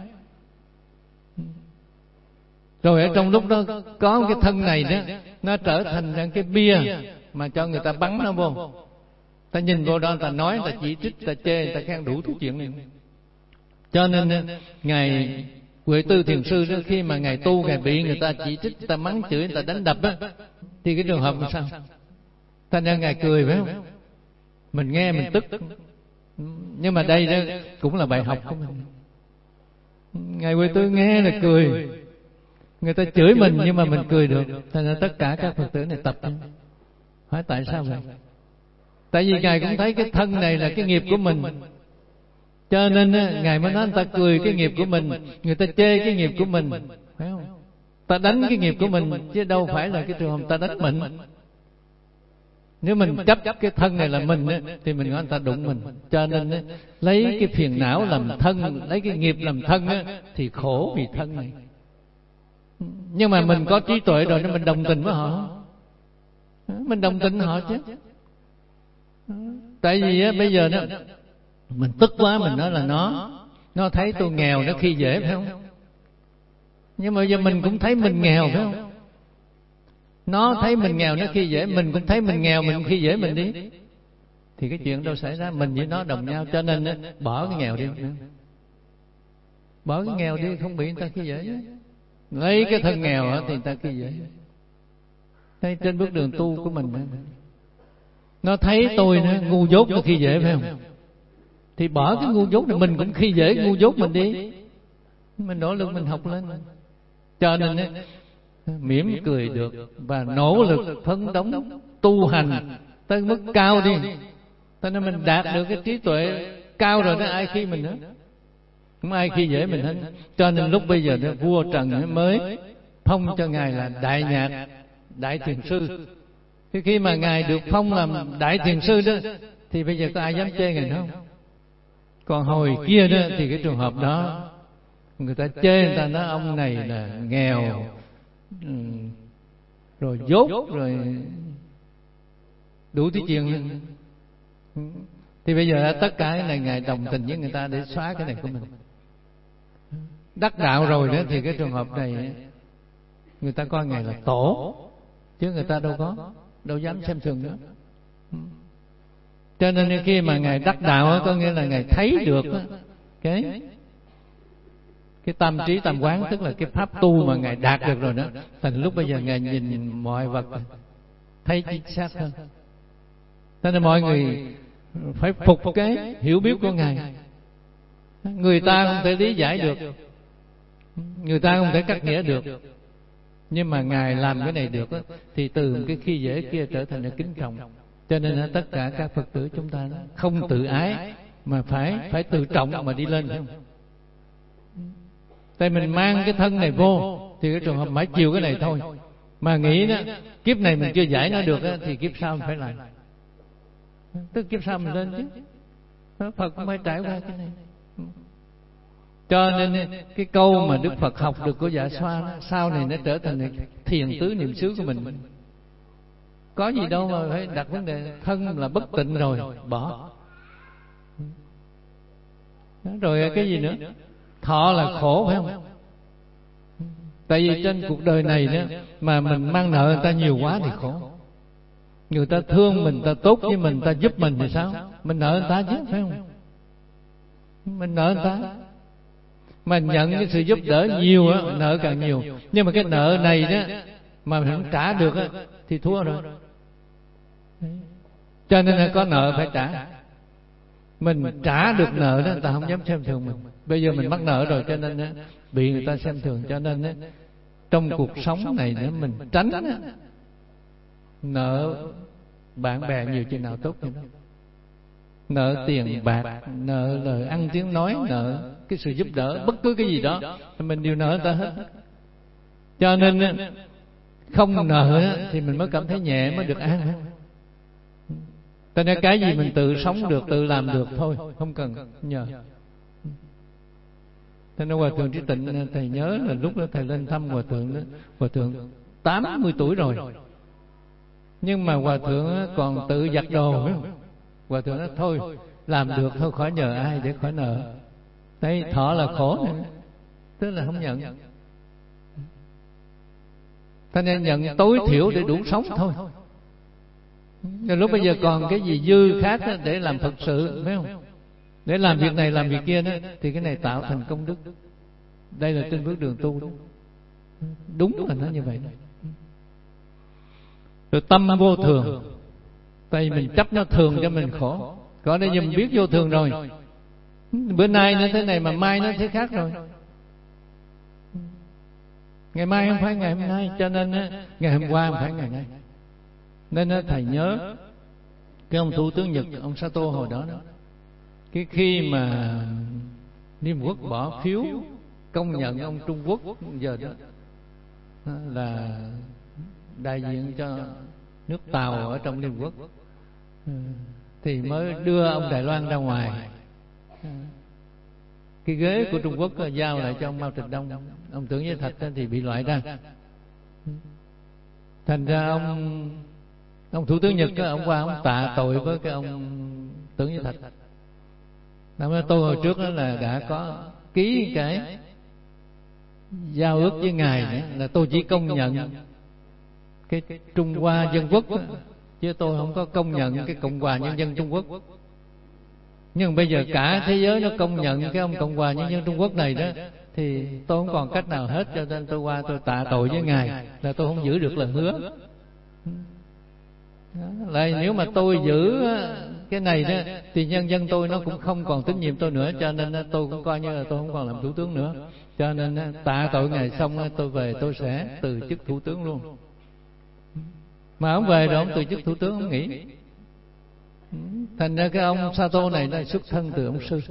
Rồi ở trong lúc đó có cái thân này đó, nó trở thành cái bia mà cho người ta bắn nó vô. Ta nhìn vô đó, ta nói, ta chỉ trích, ta chê, ta khen đủ thứ chuyện này. Cho nên Ngài Huệ Tư Thiền Sư đó, khi mà Ngài tu, Ngài bị người ta chỉ trích, ta mắng chửi, người ta đánh đập á, thì cái trường hợp làm sao? Thành ra Ngài cười, phải không? Mình nghe mình tức. Nhưng mà đây đó cũng là bài học của mình. Ngài Huệ Tư nghe là cười. Người ta chửi mình nhưng mà mình cười được. Thành ra tất cả các Phật tử này tập. Hỏi tại sao vậy? Tại vì Ngài cũng thấy cái thân này là cái nghiệp của mình, cho nên Ngài mới nói người ta cười cái nghiệp của mình, người ta chê cái nghiệp của mình, phải không? Ta đánh cái nghiệp của mình, chứ đâu phải là cái trường hợp ta đánh mình. Nếu mình chấp cái thân này là mình thì mình nói người ta đụng mình. Cho nên lấy cái phiền não làm thân, lấy cái nghiệp làm thân thì khổ vì thân này. Nhưng mà mình có trí tuệ rồi nên mình đồng tình với họ. Mình đồng tình họ chứ. Tại vì á, bây giờ đó mình tức quá, mình nói là nó Nó thấy tôi nghèo, nó khi dễ, phải không? Nhưng mà giờ mình cũng thấy mình nghèo, phải không? Nó thấy mình nghèo nó khi dễ, mình cũng thấy mình nghèo mình khi dễ mình đi, thì cái chuyện đâu xảy ra, mình với nó đồng nhau. Cho nên bỏ cái nghèo đi, bỏ cái nghèo đi, không bị người ta khi dễ. Lấy cái thân nghèo thì người ta khi dễ. Thấy trên bước đường tu của mình, nó thấy tôi nó ngu dốt nó khi dễ, phải không? Thì bỏ cái ngu dốt này, mình cũng khi dễ ngu dốt mình đi, mình nỗ lực mình học lên. Cho nên mỉm cười được và nỗ lực phấn đấu tu hành tới mức cao đi, cho nên mình đạt được cái trí tuệ cao rồi đó, ai khi mình nữa, không ai khi dễ mình hết. Cho nên lúc bây giờ đó, vua Trần mới phong cho ngài là Đại Nhạc Đại Thiền Sư. Thì khi mà ngài được phong làm Đại Thiền Sư đó, thì bây giờ có ai dám chê ngài không? Còn hồi kia đó thì cái trường hợp đó người ta chê, người ta nói ông này là nghèo, rồi dốt, rồi đủ thứ chuyện. Thì bây giờ tất cả cái này ngài đồng tình với người ta để xóa cái này của mình. Đắc đạo rồi đó thì cái trường hợp này người ta coi ngài là tổ, chứ người ta đâu có đâu dám xem thường nữa. Cho nên khi mà ngài đắc đạo có nghĩa là ngài thấy được cái cái tâm trí tâm quán, tức là cái pháp tu mà ngài đạt được rồi đó. Thành lúc bây giờ ngài nhìn mọi vật thấy chính xác hơn. Cho nên mọi người phải phục cái hiểu biết của ngài. Người ta không thể lý giải được, người ta không thể cắt nghĩa được, nhưng mà ngài làm cái này được thì từ cái khi dễ kia trở thành là kính trọng. Cho nên tất cả các Phật tử chúng ta không tự ái mà phải phải tự trọng mà đi lên, phải không? Tại mình mang cái thân này vô thì cái trường hợp mãi chịu cái này thôi, mà nghĩ đó kiếp này mình chưa giải nó được thì kiếp sau mình phải làm, tức kiếp sau mình lên chứ. Phật cũng phải trải qua cái này. Cho nên cái câu mà Đức Phật học được của Dạ Xoa đó, sau này nó trở thành thiền tứ niệm xứ của mình. Có gì đâu mà phải đặt vấn đề thân là bất tịnh rồi bỏ. Rồi cái gì nữa? Thọ là khổ, phải không? Tại vì trên cuộc đời này đó mà mình mang nợ người ta nhiều quá thì khổ. Người ta thương mình, ta tốt với mình, ta giúp mình thì sao? Mình nợ người ta chứ, phải không? Mình nợ người ta. Mà nhận cái sự giúp đỡ nhiều á, nợ càng nhiều. Nhưng mà cái nợ này đó mà mình không trả được á thì thua rồi. Cho nên là có nợ phải trả. Mình trả được nợ đó, người ta không dám xem thường mình. Bây giờ mình mắc nợ rồi cho nên á bị người ta xem thường. Cho nên á trong cuộc sống này nữa mình tránh á nợ bạn bè nhiều chừng nào tốt chừng đó. Nợ tiền bạc, nợ lời ăn tiếng nói, nợ cái sự giúp đỡ, bất cứ cái gì đó mình đều nợ người ta hết. Cho nên không nợ thì mình mới cảm thấy nhẹ, mới được an. Cho nên cái gì mình tự sống được, tự làm được thôi, không cần nhờ. Cho nên Hòa Thượng Trí Tịnh, thầy nhớ là lúc đó thầy lên thăm Hòa Thượng đó, Hòa Thượng tám mươi tuổi rồi, nhưng mà Hòa Thượng còn tự giặt đồ, phải không? Hòa Thượng nói thôi làm được thôi, khỏi nhờ ai để khỏi nợ. Đây thọ là khổ này, tức là không nhận. Cho nên nhận tối thiểu để đủ sống thôi. Rồi lúc bây giờ còn cái gì dư khác để làm Phật sự, phải không? Để làm việc này làm việc kia đó, thì cái này tạo thành công đức. Đây là trên bước đường tu đó. Đúng là nó như vậy đó. Rồi tâm vô thường, tại vì mình chấp nó thường cho mình khổ. Có đây giờ mình biết vô thường rồi, bữa nay nó thế này mà mai nó thế khác rồi. Ngày mai không phải ngày hôm nay, cho nên ngày hôm qua không phải ngày nay. Nên thầy nhớ cái ông Thủ tướng Nhật, ông Sato hồi đó đó, cái khi mà Liên Quốc bỏ phiếu công nhận ông Trung Quốc giờ đó là đại diện cho nước Tàu ở trong Liên Quốc, thì mới đưa ông Đài Loan ra ngoài. Cái ghế của Trung Quốc giao lại cho ông Mao Trạch Đông, ông Tưởng Giới Thạch thì bị loại ra. Thành ra ông ông Thủ tướng Nhật ông qua ông tạ tội với cái ông Tưởng Giới Thạch. Năm đó tôi hồi trước đó là đã có ký cái giao ước với ngài nữa, là tôi chỉ công nhận cái Trung Hoa Dân Quốc, chứ tôi không có công nhận cái Cộng hòa Nhân dân Trung Quốc. Nhưng bây giờ cả thế giới nó công nhận cái ông Cộng hòa Nhân dân Trung Quốc này đó, thì tôi không còn cách nào hết, cho nên tôi qua tôi tạ tội với Ngài là tôi không giữ được lời hứa. Lại nếu mà tôi giữ cái này đó thì nhân dân tôi nó cũng không còn tín nhiệm tôi nữa, cho nên tôi cũng coi như là tôi không còn làm thủ tướng nữa. Cho nên tạ tội Ngài xong tôi về tôi sẽ từ chức thủ tướng luôn. Mà ông về rồi ông từ chức thủ tướng ông nghỉ. Thành ra cái ông Sato này nó xuất thân từ ông sư,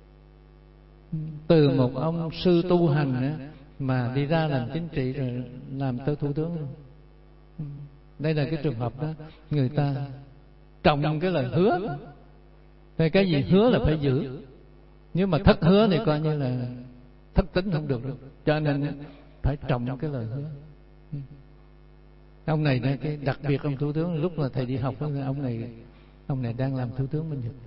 từ một ông sư tu hành mà đi ra làm chính trị rồi làm tới thủ tướng. Đây là cái trường hợp đó, người ta trọng cái lời hứa. Cái cái gì hứa là phải giữ. Nếu mà thất hứa thì coi như là thất tính không được đâu. Cho nên phải trọng cái lời hứa. Ông này cái đặc biệt ông thủ tướng, lúc mà thầy đi học ông này ông này đang làm thủ tướng Minh Nhật.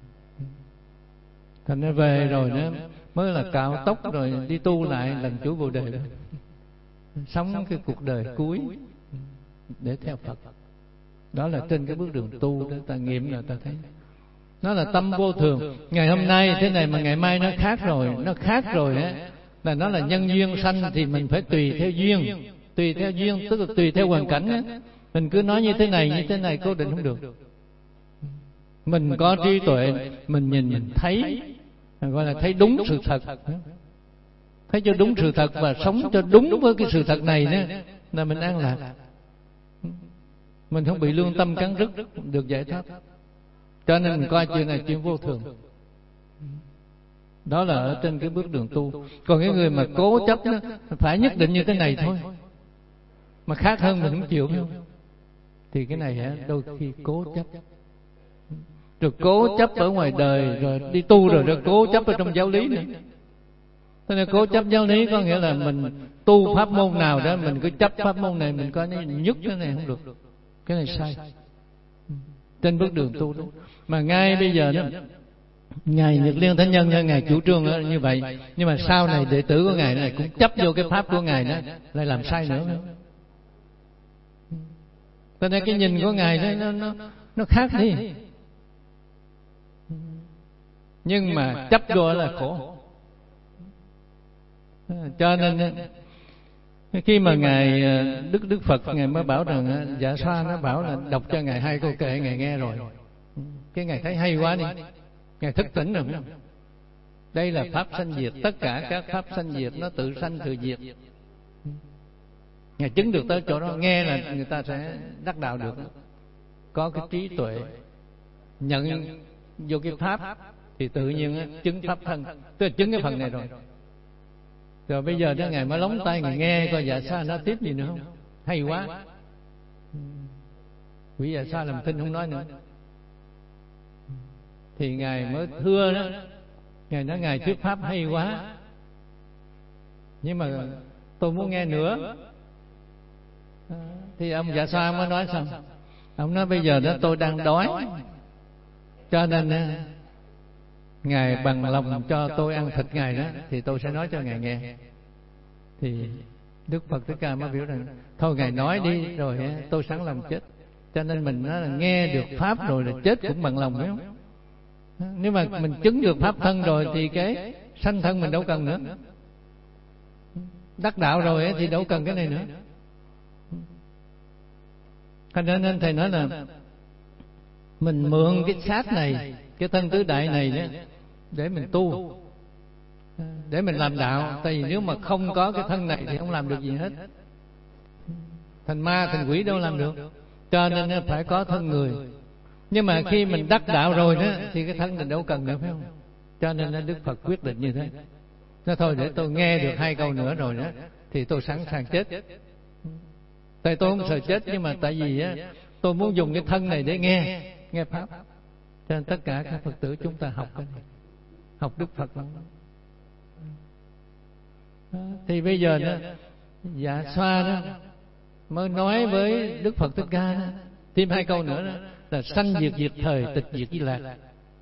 Thành ra về rồi nó mới là cạo tóc rồi đi tu lại làm chủ Bồ Đề đó. Sống cái cuộc đời cuối để theo Phật. Đó là trên cái bước đường tu đó, ta nghiệm là ta thấy nó là tâm vô thường. Ngày hôm nay thế này mà ngày mai nó khác rồi, nó khác rồi á, là nó là nhân duyên sanh thì mình phải tùy theo duyên, tùy theo duyên tức là tùy theo hoàn cảnh á. Mình cứ nói như thế này như thế này cố định không được. Mình có trí tuệ, mình nhìn mình thấy, gọi là thấy đúng sự thật, thấy cho đúng sự thật và sống cho đúng với cái sự thật này nữa, là mình an lạc. Mình không bị lương tâm cắn rứt, được giải thoát. Cho nên mình coi chuyện này chuyện vô thường. Đó là ở trên cái bước đường tu. Còn cái người mà cố chấp đó, phải nhất định như thế này thôi, mà khác hơn mình không chịu không, thì cái này đôi khi cố chấp. Rồi cố chấp ở ngoài đời, rồi đi tu rồi rồi cố chấp ở trong giáo lý nữa. Thế nên cố chấp giáo lý có nghĩa là mình tu pháp môn nào đó mình cứ chấp pháp môn này, mình coi nó nhất cái này không được, cái này sai. Trên bước đường tu đó. Mà ngay bây giờ đó, Ngài Nhật Liên Thánh Nhân Ngài chủ trương như vậy, nhưng mà sau này đệ tử của Ngài này cũng chấp vô cái pháp của Ngài đó, lại làm sai nữa. Cho nên cái nhìn của Ngài đó, nó, nó, nó khác đi. Nhưng mà chấp vô là khổ. Cho nên khi mà Ngài Đức Đức Phật Ngài mới bảo rằng Dạ Xoa nó bảo là đọc cho Ngài hai câu kệ, Ngài nghe rồi, cái Ngài thấy hay quá đi, Ngài thức tỉnh rồi. Đây là pháp sanh diệt, tất cả các pháp sanh diệt nó tự sanh tự diệt. Ngài chứng được tới chỗ đó, nghe là người ta sẽ đắc đạo được. Có cái trí tuệ nhận vô cái pháp thì tự nhiên chứng pháp thân, tức là chứng cái phần này rồi. Rồi bây giờ đó Ngài mới lóng tay Ngài nghe coi Dạ Xoa nó tiếp gì nữa không. Hay quá. Quý Dạ Xoa làm thinh không nói nữa. Thì Ngài mới thưa đó, Ngài nói Ngài thuyết pháp hay quá, nhưng mà tôi muốn nghe nữa. Thì ông Dạ Xoa mới nói xong. Ông nói bây giờ đó tôi đang đói, cho nên Ngài bằng lòng cho tôi ăn thịt Ngài đó, thì tôi sẽ nói cho Ngài nghe. Thì Đức Phật Thích Ca mới biểu rằng thôi Ngài nói đi rồi tôi sẵn lòng chết. Cho nên mình nói là nghe được pháp rồi là chết cũng bằng lòng, phải không? Nếu mà mình chứng được pháp thân rồi thì cái sanh thân mình đâu cần nữa. Đắc đạo rồi thì đâu cần cái này nữa. Thành ra nên Thầy nói là mình mượn cái xác này, cái thân tứ đại này đó, để mình tu, để mình làm đạo. Tại vì nếu mà không có cái thân này thì không làm được gì hết. Thành ma thành quỷ đâu làm được. Cho nên phải có thân người. Nhưng mà khi mình đắc đạo rồi đó thì cái thân mình đâu cần nữa, phải không? Cho nên Đức Phật quyết định như thế. Nói thôi để tôi nghe được hai câu nữa rồi đó thì tôi sẵn sàng chết. Tại tôi không sợ chết, nhưng mà tại vì á, tôi muốn dùng cái thân này để nghe nghe pháp. Cho nên tất cả các Phật tử chúng ta học cái này, học Đức Phật lắm. Thì bây giờ đó Dạ Xoa đó mới nói với Đức Phật Thích Ca đó, thêm hai câu nữa đó, là sanh diệt diệt thời, tịch diệt di lạc.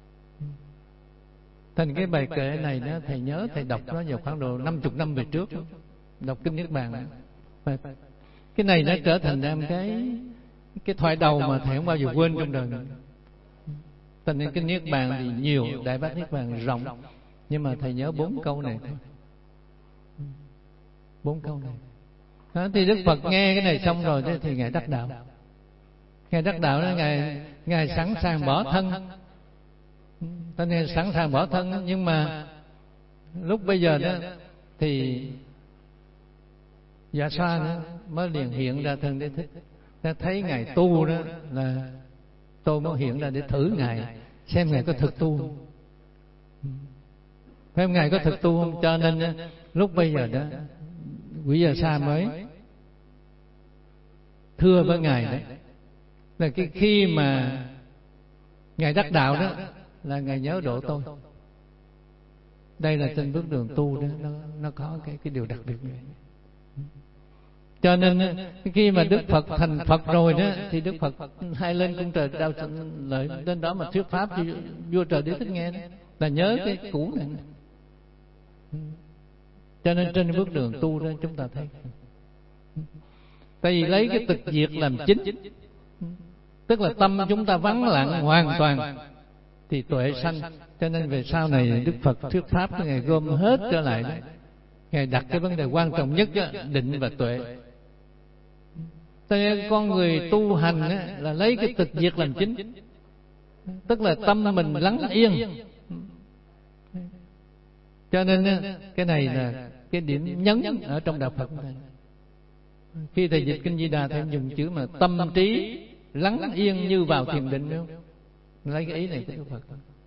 Thành cái bài kệ này đó, Thầy nhớ Thầy đọc nó vào khoảng độ năm mươi năm về trước, đọc Kinh Niết Bàn. Cái này nó trở thành ra cái cái thoại đầu mà thầy không bao giờ quên trong đời mình. Cho nên cái niết bàn thì nhiều, Đại Bát Niết Bàn rộng, nhưng mà thầy nhớ bốn câu này thôi. Bốn câu này. Đó, thì Đức Phật nghe cái này xong rồi thì ngài đắc đạo. Ngài đắc đạo đó, ngài ngài sẵn sàng bỏ thân. Cho nên sẵn sàng bỏ thân, nhưng mà lúc bây giờ đó thì Dạ Xoa nữa mới liền hiện ra thân để thích. Ta thấy ngài tu đó là tôi mới hiện ra để thử ngài, xem ngài có thực tu không. Xem ngài có thực tu không. Cho nên lúc bây giờ đó Quỷ Dạ Xoa mới thưa với ngài đấy là cái khi mà ngài đắc đạo đó là ngài nhớ độ tôi. Đây là trên bước đường tu đó, nó nó có cái cái điều đặc biệt như vậy. Cho nên khi mà Đức Phật thành Phật rồi đó thì Đức Phật hay lên cung trời Đạo Sinh Lợi lên đó mà thuyết pháp cho vua Trời Đế Thích nghe đó, là nhớ cái cũ này. Cho nên trên bước đường tu đó chúng ta thấy, tại vì lấy cái tịch diệt làm chính, tức là tâm chúng ta vắng lặng hoàn toàn thì tuệ sanh. Cho nên về sau này Đức Phật thuyết pháp ngài gom hết trở lại đó. Ngài đặt cái vấn đề quan trọng nhất đó, định và tuệ. Cho nên con người tu hành đó, là lấy cái tịch diệt làm chính, tức là tâm mình lắng yên. Cho nên cái này là cái điểm nhấn ở trong đạo Phật này. Khi thầy dịch kinh Di Đà thì em dùng chữ mà tâm trí lắng yên như vào thiền định, đúng không? Lấy cái ý này của Đức Phật.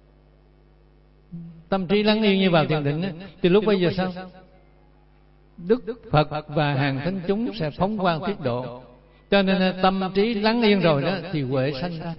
Tâm trí lắng yên như vào thiền định đó, thì lúc bây giờ sao? Đức Phật và hàng thánh chúng sẽ phóng quang thuyết độ. Cho nên tâm trí lắng yên rồi đó thì huệ sanh ra.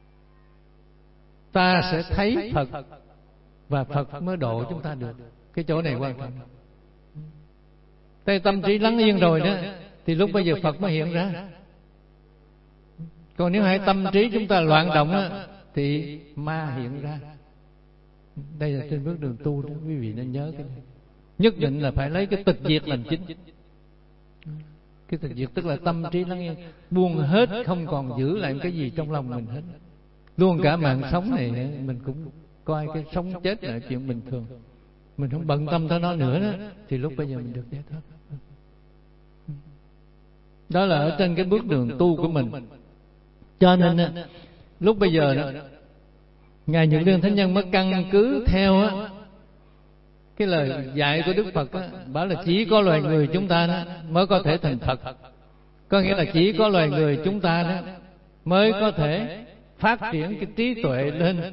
Ta sẽ thấy Phật và Phật mới độ chúng ta được. Cái chỗ này quan trọng. Tại tâm trí lắng yên rồi đó thì lúc bây giờ Phật mới hiện ra. Còn nếu hai tâm trí chúng ta loạn động đó, thì ma hiện ra. Đây là trên bước đường tu đó, quý vị nên nhớ cái này. Nhất định là phải lấy cái tịch diệt làm chính. Cái tịch diệt tức là tâm trí lắng yên, buông hết, không còn giữ lại cái gì trong lòng mình hết. Luôn cả mạng sống này mình cũng coi cái sống chết là chuyện bình thường, mình không bận tâm tới nó nữa đó, thì lúc bây giờ mình được giải thoát. Đó là ở trên cái bước đường tu của mình. Cho nên lúc bây giờ đó, Ngài Nhuận Đương Thánh Nhân mới căn cứ theo á, cái lời dạy của Đức Phật á, bảo là chỉ có loài người chúng ta đó mới có thể thành Phật. Có nghĩa là chỉ có loài người chúng ta đó mới có thể phát triển cái trí tuệ lên.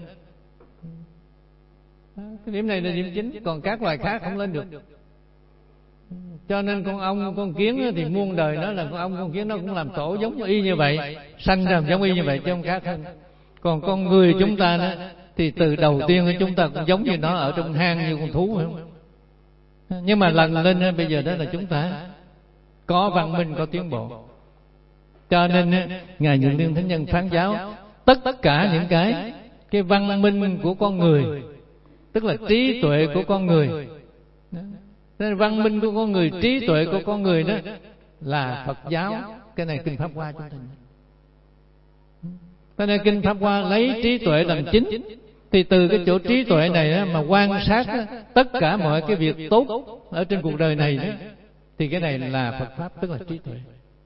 Cái điểm này là điểm chính, còn các loài khác không lên được. Cho nên con ong, con kiến thì muôn đời nó là con ong, con kiến nó cũng làm tổ giống y như vậy, sanh ra giống y như vậy chứ không khác hơn. Còn con người chúng ta đó thì từ đầu tiên của chúng ta cũng giống như nó ở trong hang như con thú, phải không? Nhưng mà lần lên bây giờ đó là chúng ta có văn minh, có tiến bộ. Cho nên Ngài Nhuận Đương Thánh Nhân phán giáo tất cả những cái cái văn minh của con người, tức là trí tuệ của con người. Nên văn minh của con người, trí tuệ của con người đó là Phật giáo. Cái này Kinh Pháp Hoa chúng ta. Cho nên Kinh Pháp Hoa lấy trí tuệ làm chính, thì từ cái chỗ trí tuệ này mà quan sát tất cả mọi cái việc tốt ở trên cuộc đời này đó, thì cái này là Phật Pháp, tức là trí tuệ.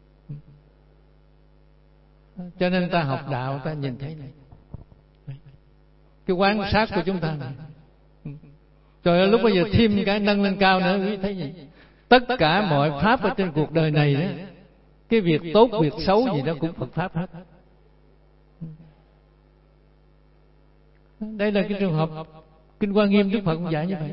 Cho nên ta học đạo ta nhìn thấy này, cái quan sát của chúng ta này. Rồi lúc bây giờ thêm cái nâng lên cao nữa, quý thấy gì? Tất cả mọi pháp ở trên cuộc đời này đó, cái việc tốt, việc xấu gì đó cũng Phật Pháp hết. Đây là cái trường hợp Kinh Hoa Nghiêm Đức Phật cũng dạy như vậy.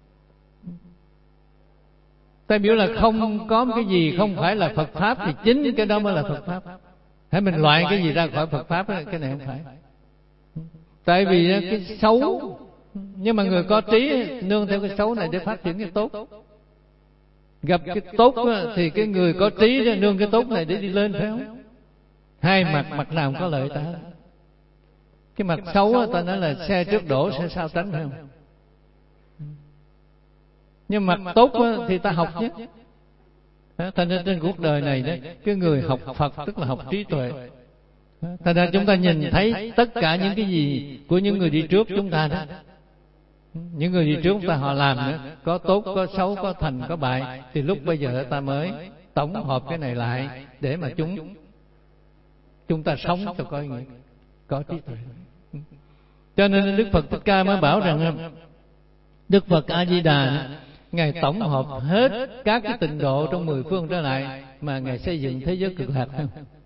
Ta biểu là không có cái gì không phải là Phật Pháp thì chính cái đó mới là Phật Pháp. Hãy mình loại cái gì ra khỏi Phật Pháp, cái này không phải. Tại vì cái xấu, nhưng mà người có trí nương theo cái xấu này để phát triển cái tốt. Gặp cái tốt thì cái người có trí nương cái tốt này để đi lên, phải không? Hai mặt, mặt nào cũng có lợi ta. Cái mặt xấu ta nói là xe trước đổ xe sau tránh, phải không? Nhưng mặt tốt thì ta học nhé. Thành ra trên cuộc đời này đó, cái người học Phật tức là học trí tuệ. Thành ra chúng ta nhìn thấy tất cả những cái gì của những người đi trước chúng ta đó. Những người đi trước chúng ta họ làm nữa, có tốt, có xấu, có thành, có bại, thì lúc bây giờ ta mới tổng hợp cái này lại để mà chúng chúng ta sống cho có ý nghĩa, có trí tuệ. Cho nên Đức Phật Thích Ca mới bảo rằng Đức Phật A Di Đà Ngài tổng hợp hết các cái tịnh độ trong mười phương trở lại mà Ngài xây dựng thế giới cực lạc.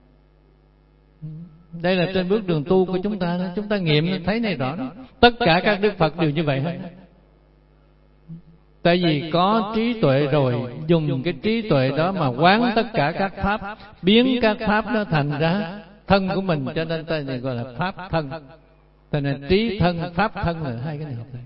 Đây là trên bước đường tu của chúng ta đó. Chúng ta nghiệm thấy này rõ đó. Tất cả các Đức Phật đều như vậy hết. Tại vì có trí tuệ rồi, dùng cái trí tuệ đó mà quán tất cả các pháp, biến các pháp nó thành ra thân của mình, cho nên ta gọi là pháp thân. Cho nên trí thân, pháp thân là hai cái này hợp lại.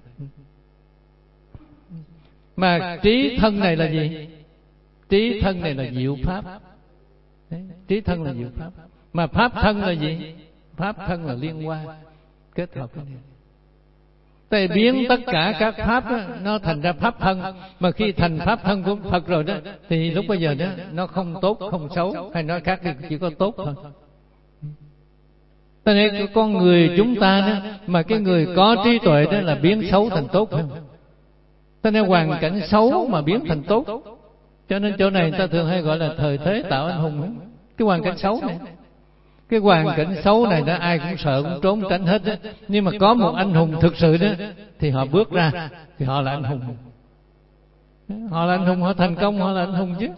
Mà trí thân này là gì? Trí thân này là diệu pháp. Đấy, trí thân là diệu pháp. Mà pháp thân là gì? Pháp thân là liên quan, kết hợp với nhau. Tại biến tất cả các pháp đó, nó thành ra pháp thân. Mà khi thành pháp thân của Phật rồi đó, thì lúc bây giờ đó nó không tốt, không xấu, hay nói khác thì chỉ có tốt thôi. Tại nên con người chúng ta đó, mà cái người có trí tuệ đó là biến xấu thành tốt hơn. Cho nên hoàn cảnh xấu mà biến thành tốt. Cho nên chỗ này người ta thường hay gọi là thời thế tạo anh hùng. Cái hoàn cảnh xấu này, cái hoàn cảnh xấu này đó ai cũng sợ, cũng trốn tránh hết đó. Nhưng mà có một anh hùng thực sự đó, thì họ bước ra, thì họ là anh hùng. Họ là anh hùng, họ thành công, họ là anh hùng chứ.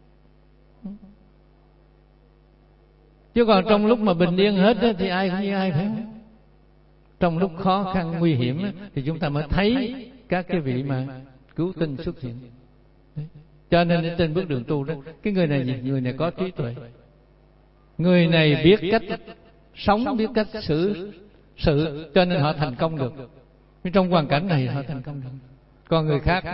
Chứ còn trong lúc mà bình yên hết đó, thì ai cũng như ai phải. Trong lúc khó khăn nguy hiểm đó, thì chúng ta mới thấy các cái vị mà cứu tinh xuất hiện. Cho nên trên bước đường tu đó, cái người này gì? Người này có trí tuệ. Người này biết cách sống, biết cách xử sự, cho nên họ thành công được. Nhưng trong hoàn cảnh này họ thành công được. Còn người khác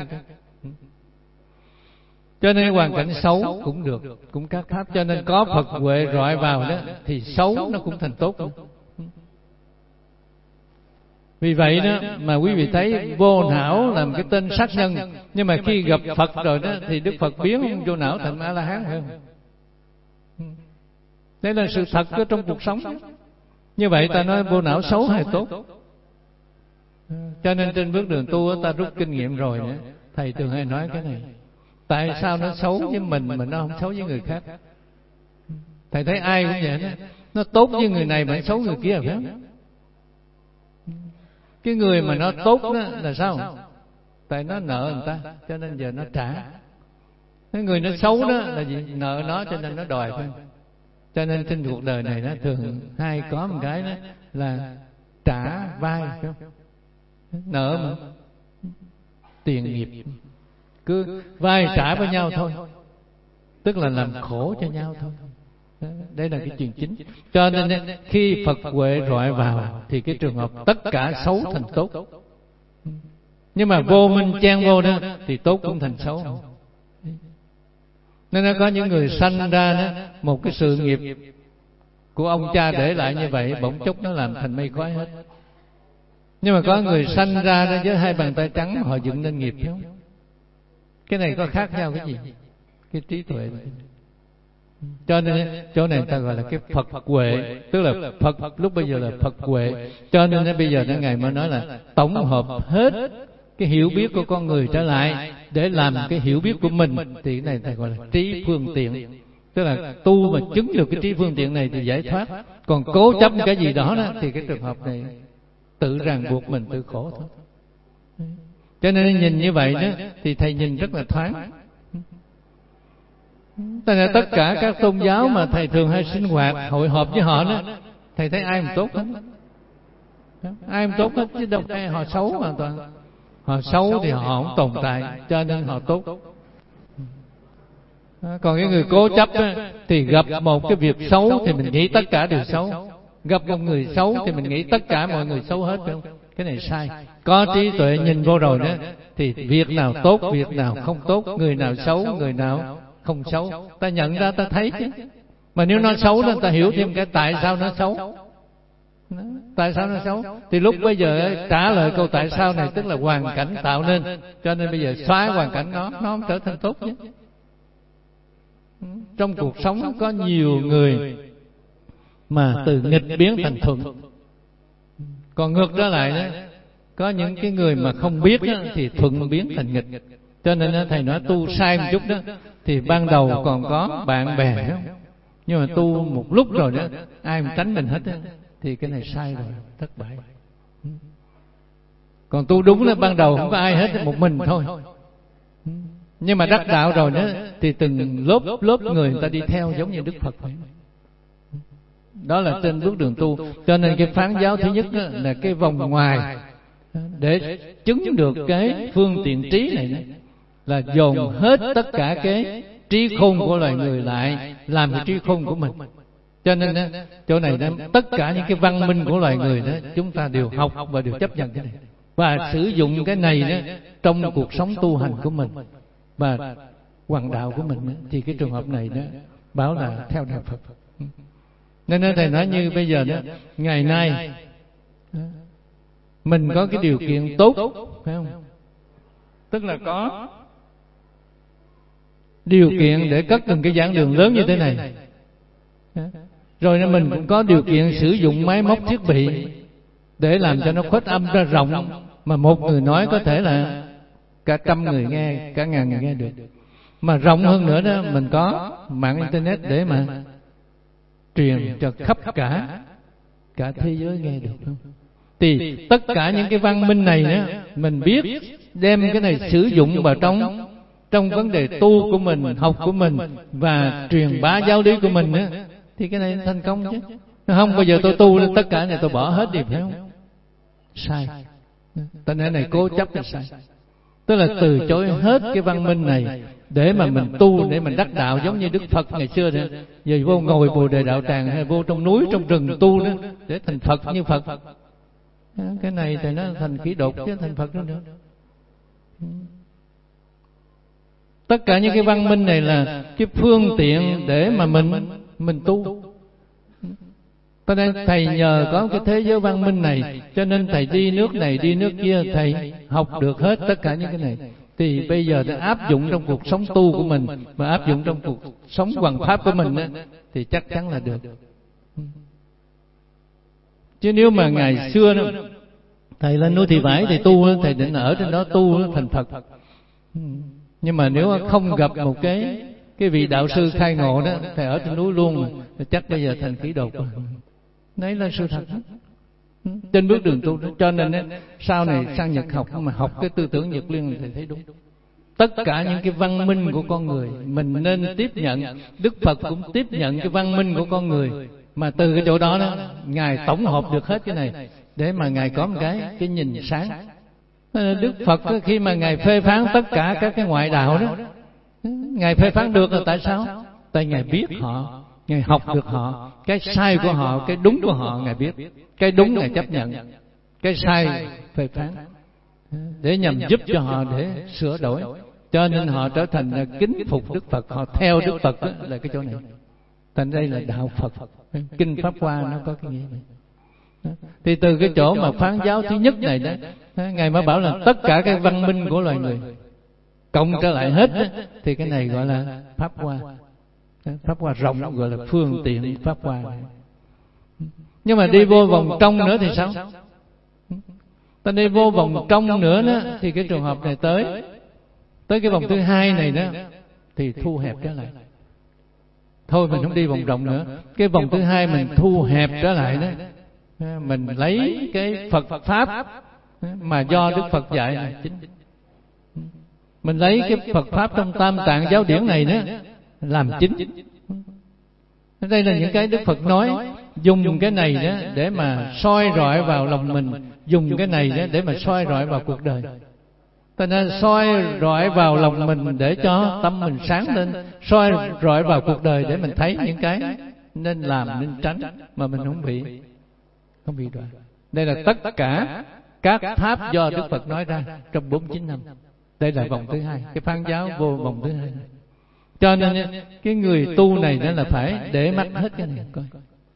cho nên hoàn cảnh xấu cũng được, cũng các pháp. Cho nên có Phật huệ rọi vào đó, thì xấu nó cũng thành tốt. Vì vậy đó mà quý vị thấy vô não làm cái tên sát nhân, nhưng mà khi gặp Phật rồi đó thì Đức Phật biến vô não thành A La Hán, phải không? Đây là sự thật ở trong cuộc sống. Như vậy ta nói vô não xấu hay tốt? Cho nên trên bước đường tu ta rút kinh nghiệm rồi nữa. Thầy thường hay nói cái này: tại sao nó xấu với mình mà nó không xấu với người khác? Thầy thấy ai cũng vậy đó. Nó tốt với người này mà nó xấu người kia, phải không? Cái người mà nó tốt đó là sao? Tại nó nợ người ta, cho nên giờ nó trả. Cái người nó xấu đó là gì? Nợ nó cho nên nó đòi thôi. Cho nên trên cuộc đời này nó thường hay có một cái đó là trả vai, phải không? Nợ mà tiền nghiệp, cứ vai trả với nhau thôi, tức là làm khổ cho nhau thôi. Đây là cái chuyện chính. Cho nên khi Phật huệ rọi vào thì cái trường hợp tất cả xấu thành tốt. Nhưng mà vô minh chen vô đó thì tốt cũng thành xấu. Nên nó có những người sanh ra đó, một cái sự nghiệp của ông cha để lại như vậy, bỗng chốc nó làm thành mây khói hết. Nhưng mà có người sanh ra đó với hai bàn tay trắng, họ dựng nên nghiệp, không? Cái này có khác nhau cái gì? Cái trí tuệ. Cho nên chỗ này ta gọi là cái Phật huệ, tức là Phật lúc bây giờ là Phật huệ. Cho nên bây giờ Ngài mới nói là tổng hợp hết cái hiểu biết của con người trở lại để làm cái hiểu biết của mình, thì cái này ta gọi là trí phương tiện. Tức là tu mà chứng được cái trí phương tiện này thì giải thoát. Còn cố chấp cái gì đó, đó thì cái trường hợp này tự ràng buộc mình, tự khổ thôi. Cho nên nhìn như vậy đó thì thầy nhìn rất là thoáng. Tại là tất cả các tôn giáo mà thầy thường hay sinh hoạt hội họp với họ đó, thầy thấy ai mà tốt hết, ai mà tốt hết, chứ đâu ai họ xấu hoàn toàn. Họ xấu thì họ không tồn tại, cho nên họ tốt. Còn cái người cố chấp á, thì gặp một cái việc xấu thì mình nghĩ tất cả đều xấu, gặp một người xấu thì mình nghĩ tất cả mọi người xấu hết, phải không? Cái này sai. Có trí tuệ nhìn vô rồi đó thì việc nào tốt, việc nào không tốt, người nào xấu, người nào không xấu, ta nhận ra, ta thấy chứ. Mà nếu nó xấu đó, ta hiểu thêm cái tại sao nó xấu. Tại sao nó xấu? Thì lúc bây giờ trả lời câu tại sao này, tức là hoàn cảnh tạo nên. Cho nên bây giờ xóa hoàn cảnh đó, nó không trở thành tốt chứ. Trong cuộc sống có nhiều người mà từ nghịch biến thành thuận, còn ngược trở lại đó, có những cái người mà không biết đó, thì thuận biến thành nghịch. Cho nên đó, thầy nói tu sai một chút đó thì ban đầu còn có bạn bè đó, nhưng mà tu một lúc rồi đó, ai mà tránh mình hết đó, thì cái này sai rồi, thất bại. Còn tu đúng là ban đầu không có ai hết, một mình thôi. Nhưng mà đắc đạo rồi đó thì từng lớp lớp người, người ta đi theo, giống như Đức Phật vậy. Đó là trên bước đường tu. Cho nên cái phán giáo thứ nhất đó là cái vòng ngoài, để chứng được cái phương tiện trí này đó, là dồn hết tất cả cái trí khôn của loài người lại làm cái trí khôn của mình. Cho nên đó, chỗ này đó, tất cả những cái văn minh của loài người đó, chúng ta đều học và đều chấp nhận cái này và sử dụng cái này đó trong cuộc sống tu hành của mình và hoàng đạo của mình đó. Thì cái trường hợp này đó báo là theo đạo Phật. Nên thầy nói như bây giờ đó, ngày nay mình có cái điều kiện tốt, phải không? Tức là có điều kiện để cất từng cái giảng đường lớn như thế này, rồi nên mình cũng có điều kiện sử dụng máy móc thiết bị để làm cho nó khuếch âm ra rộng, mà một người nói có thể là cả trăm người nghe, cả ngàn người nghe được. Mà rộng hơn nữa đó, mình có mạng internet để mà truyền cho khắp cả cả thế giới nghe được, không? Thì tất cả những cái văn minh này đó, mình biết đem cái này sử dụng vào trong trong vấn đề tu của mình, học của mình và truyền bá giáo lý của mình đó, thì cái này thành công chứ. Không bao giờ tôi tu tất cả này tôi bỏ hết đi, phải không? Sai. Tại nên này cố chấp là sai. Tức là từ chối hết cái văn minh này để mà mình tu, để mình đắc đạo, giống như Đức Phật ngày xưa đó. Giờ vô ngồi Bồ Đề Đạo Tràng hay vô trong núi, trong rừng tu đó để thành Phật như Phật. Cái này thì nó thành khí đột chứ thành Phật đó nữa. Tất cả những cái văn minh này là cái phương tiện để mà mình mình tu. Cho nên thầy nhờ có cái thế giới văn minh này, cho nên thầy đi nước này đi nước kia, thầy học được hết tất cả những cái này. Thì bây giờ để áp dụng trong cuộc sống tu của mình và áp dụng trong cuộc sống hoằng pháp của mình đó, thì chắc chắn là được. Chứ nếu mà ngày xưa đó, thầy lên núi Thị Vải thì tu, thầy định ở trên đó tu thành Phật. Nhưng mà nếu không gặp một cái cái vị đạo sư khai ngộ đó, thầy ở trên núi luôn, thì chắc bây giờ thành khí đột. Đấy là sự thật đó. Trên bước đường tu đó. Cho nên đó, sau này sang Nhật học mà học cái tư tưởng Nhật Liên thì thấy đúng. Tất cả những cái văn minh của con người mình nên tiếp nhận. Đức Phật cũng tiếp nhận cái văn minh của con người, mà từ cái chỗ đó đó Ngài tổng hợp được hết cái này để mà Ngài có một cái cái nhìn sáng. Đức Phật khi mà Ngài phê phán tất cả các cái ngoại đạo đó, Ngài phê phán được là tại sao? Tại Ngài biết họ, Ngài học được họ, cái sai của họ, cái đúng của họ Ngài biết. Cái đúng Ngài chấp nhận, cái sai phê phán, để nhằm giúp cho họ để sửa đổi. Cho nên họ trở thành là kính phục Đức Phật, họ theo Đức Phật đó, là cái chỗ này. Thành đây là đạo Phật. Kinh Pháp Hoa nó có cái nghĩa này. Thì từ cái chỗ mà phán giáo thứ nhất này đó, Ngài mới bảo là tất cả cái văn minh của loài người cộng trở lại hết đó, thì cái này gọi là Pháp Hoa. Pháp Hoa rộng gọi là phương tiện Pháp Hoa. Nhưng mà đi vô vòng trong nữa thì sao? Ta đi vô vòng trong nữa đó, thì cái trường hợp này tới tới cái vòng thứ hai này đó thì thu hẹp trở lại. Thôi mình không đi vòng rộng nữa. Cái vòng thứ hai mình thu hẹp trở lại đó, mình lấy cái Phật Pháp mà do Đức Phật dạy là chính. Mình lấy cái Phật Pháp trong Tam Tạng Giáo Điển này đó làm chính. Đây là những cái Đức Phật nói. Dùng cái này đó để mà soi rọi vào lòng mình, dùng cái này đó để mà soi rọi vào cuộc đời. Cho nên soi rọi vào lòng mình để cho tâm mình sáng lên, soi rọi vào cuộc đời để mình thấy những cái nên làm nên tránh mà mình không bị không bị đoạn. Đây là tất cả các pháp do Đức Phật nói ra trong bốn mươi chín năm. Đây là vòng thứ hai, cái phán giáo vô vòng thứ hai. Cho nên cái người tu này đó là phải để mắt hết cái này coi,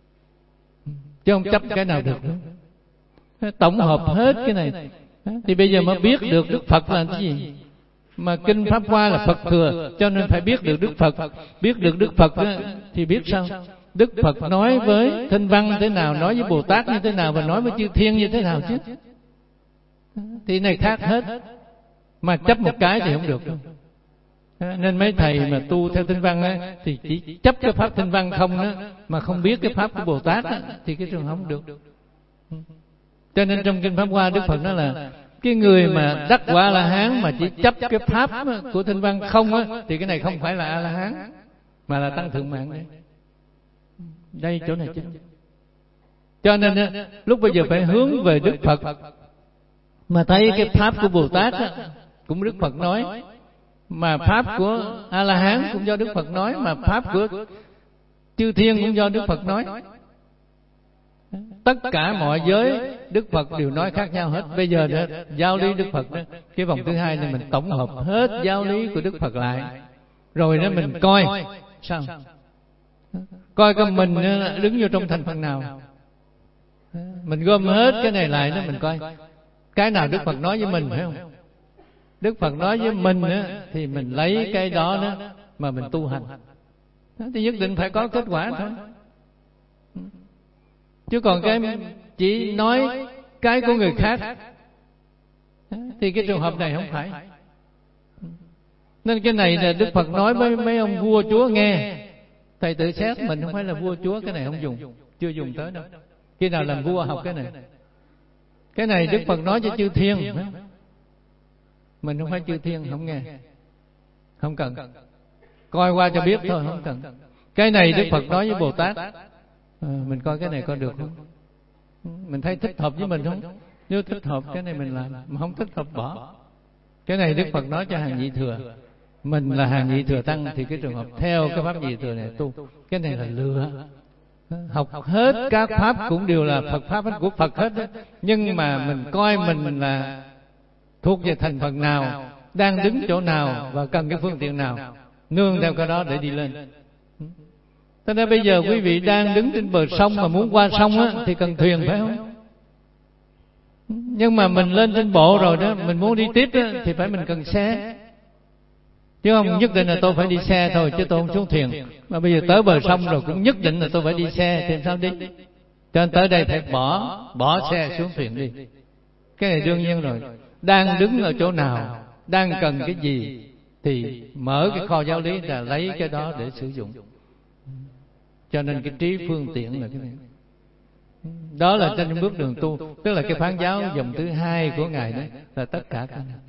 chứ không chấp cái nào được nữa. Tổng hợp hết cái này thì bây giờ mới biết được Đức Phật là cái gì. Mà kinh Pháp Hoa là Phật thừa, cho nên phải biết được Đức Phật. Biết được Đức Phật đó, thì biết sao? Đức Phật nói với Thanh Văn thế nào, nói với Bồ Tát như thế nào, và nói với chư thiên như thế nào chứ. Thì này khác hết. Mà chấp một cái thì không được đâu. Nên mấy thầy mà tu theo Thanh Văn á, thì chỉ chấp cái pháp Thanh Văn không đó, mà không biết cái pháp của Bồ Tát á, thì cái trường không được. Cho nên trong kinh Pháp Hoa, Đức Phật nói là cái người mà đắc quả A-la-hán mà chỉ chấp cái pháp của Thanh Văn không á, thì cái này không phải là A-la-hán, mà là tăng thượng mạng đấy. Đây chỗ này chính. Cho nên á, lúc bây giờ phải hướng về Đức Phật, mà thấy cái pháp của Bồ Tát á, cũng Đức Phật nói, mà pháp của A-la-hán cũng do Đức Phật nói, mà pháp của chư thiên cũng do Đức Phật nói. Tất cả mọi giới Đức Phật đều nói khác nhau hết. Bây giờ đó, giáo lý Đức Phật đó, cái vòng thứ hai này mình tổng hợp hết giáo lý của Đức Phật lại, rồi đó mình coi sao, coi coi mình đứng vô trong thành phần nào. Mình gom hết cái này lại đó, mình coi cái nào Đức Phật nói với mình, phải không? Đức Phật nói với mình á, thì mình lấy cái đó đó mà mình tu hành, thì nhất định phải có kết quả thôi. Chứ còn cái chỉ nói cái của người khác thì cái trường hợp này không phải. Nên cái này là Đức Phật nói với mấy ông vua chúa nghe. Thầy tự xét mình không phải là vua chúa, cái này không dùng, chưa dùng tới đâu. Khi nào làm vua học cái này. Cái này Đức Phật nói cho chư thiên, mình không phải chư thiên, không nghe, không cần, coi qua cho biết thôi, không cần. Cái này Đức Phật nói với Bồ Tát, à, mình coi cái này coi được không, mình thấy thích hợp với mình không, nếu thích hợp cái này mình làm, mà không thích hợp bỏ. Cái này Đức Phật nói cho hàng nhị thừa, mình là hàng nhị thừa tăng, thì cái trường hợp theo cái pháp nhị thừa này tu. Cái này là lừa. Học hết các pháp cũng đều là Phật pháp của Phật hết đó. Nhưng mà mình coi mình là thuộc về thành phần nào, đang đứng chỗ nào và cần cái phương tiện nào, nương theo cái đó để đi lên. Thế nên bây giờ quý vị đang đứng trên bờ sông mà muốn qua sông á, thì cần thuyền, phải không? Nhưng mà mình lên trên bộ rồi đó, mình muốn đi tiếp á, thì phải mình cần xe. Chứ không nhất định là tôi phải đi xe thôi, chứ tôi không xuống thuyền. Mà bây giờ tới bờ sông rồi cũng nhất định là tôi phải đi xe, thì sao đi? Cho nên tới đây phải bỏ bỏ xe xuống thuyền đi. Cái này đương nhiên rồi. Đang đứng ở chỗ nào, đang cần cái gì, thì mở cái kho giáo lý là lấy cái đó để sử dụng. Cho nên cái trí phương tiện là cái này. Đó là trên bước đường tu, tức là cái phán giáo dòng thứ hai của Ngài đó, là tất cả cái này.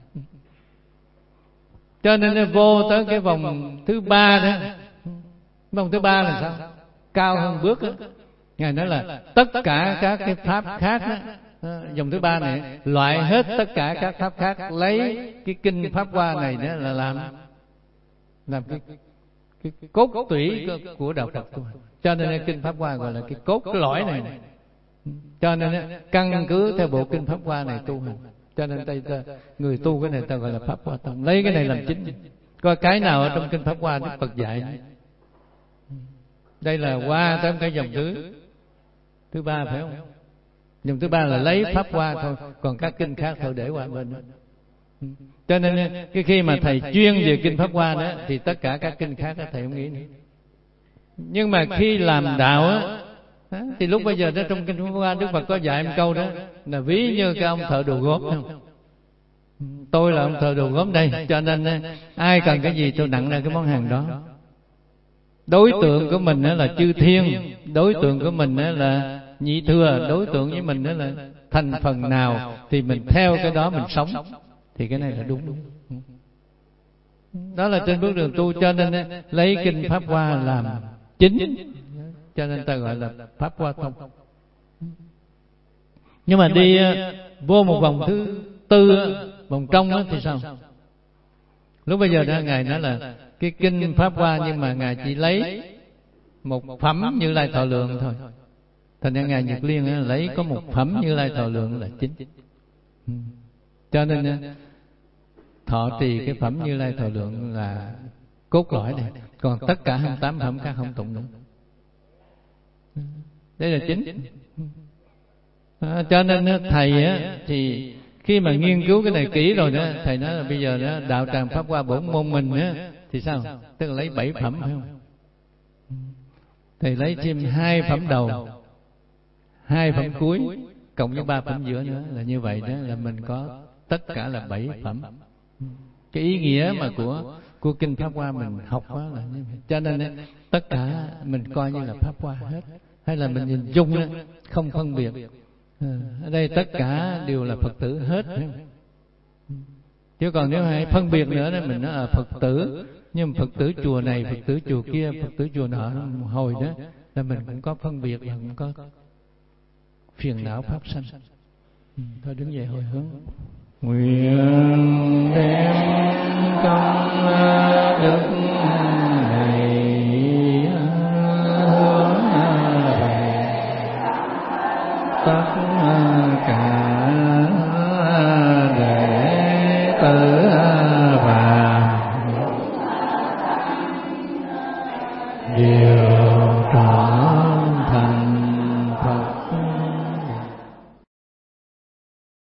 Cho nên vô tới cái vòng thứ ba đó. Vòng thứ ba là sao? Cao hơn bước đó. Ngài nói là tất cả các cái pháp khác đó, dòng thứ ba này loại hết tất cả các pháp khác, lấy cái kinh Pháp Hoa này đó là làm làm cái, cái, cái cốt tủy của đạo Phật. Cho nên kinh Pháp Hoa gọi là cái cốt, cái lõi này, này. Cho nên căn cứ theo bộ kinh Pháp Hoa này tu hành. Cho nên đây ta, người tu cái này ta gọi là Pháp Hoa Tông, lấy cái này làm chính. Coi cái nào ở trong kinh Pháp Hoa Đức Phật dạy. Đây là qua tới cái dòng thứ thứ ba, phải không? Dòng thứ ba là lấy Pháp Hoa thôi, còn các kinh khác thôi để qua bên đó. Cho nên cái khi mà thầy chuyên về kinh Pháp Hoa đó, thì tất cả các kinh khác đó thầy không nghĩ nữa. Nhưng mà khi làm đạo á, thì lúc bây giờ đó trong kinh Pháp Hoa Đức Phật có dạy một câu đó là ví như cái ông thợ đồ gốm, không? Tôi là ông thợ đồ gốm đây, cho nên ai cần cái gì tôi nặng ra cái món hàng đó. Đối tượng của mình là chư thiên, đối tượng của mình là nhị thừa, đối tượng với mình là thành phần nào thì mình theo cái đó mình sống, thì cái này là đúng. Đó là trên bước đường tu. Cho nên lấy kinh Pháp Hoa làm chính, cho nên ta gọi là Pháp Hoa Tông. Nhưng mà đi vô một vòng thứ tư, vòng trong đó thì sao? Lúc bây giờ đó Ngài nói là cái kinh Pháp Hoa, nhưng mà Ngài chỉ lấy một phẩm Như Lai Thọ Lượng thôi. Thành ra Ngài Nhật Liên lấy có một phẩm Như Lai Thọ Lượng là chính. Cho nên thọ trì cái phẩm Như Lai Thọ Lượng là cốt lõi này. Còn tất cả hai mươi tám phẩm khác không tụng nữa. Đây là chính. À, cho nên thầy á, thì Khi mà nghiên cứu cái này kỹ rồi đó, thầy nói là bây giờ đó đạo tràng Pháp Hoa bổn môn mình á thì sao? Tức là lấy bảy phẩm phải không? Thầy lấy thêm hai phẩm đầu, hai phẩm cuối, cộng với ba phẩm giữa nữa, là như vậy đó là mình có tất cả là bảy phẩm. Cái ý nghĩa mà của của kinh Pháp Hoa mình học đó là như vậy. Cho nên đó, tất cả mình coi như là Pháp Hoa hết, hay là mình nhìn chung đó, không phân biệt. Ở đây tất cả đều là Phật tử hết. Chứ còn nếu hay phân biệt nữa đó, mình nói là Phật tử, nhưng mà Phật tử chùa này, Phật tử chùa kia, Phật tử chùa nọ, hồi đó là mình cũng có phân biệt, và cũng có phiền não phát sanh. Thôi đứng dậy hồi hướng. Nguyện đem công đức này hướng về tất cả đệ tử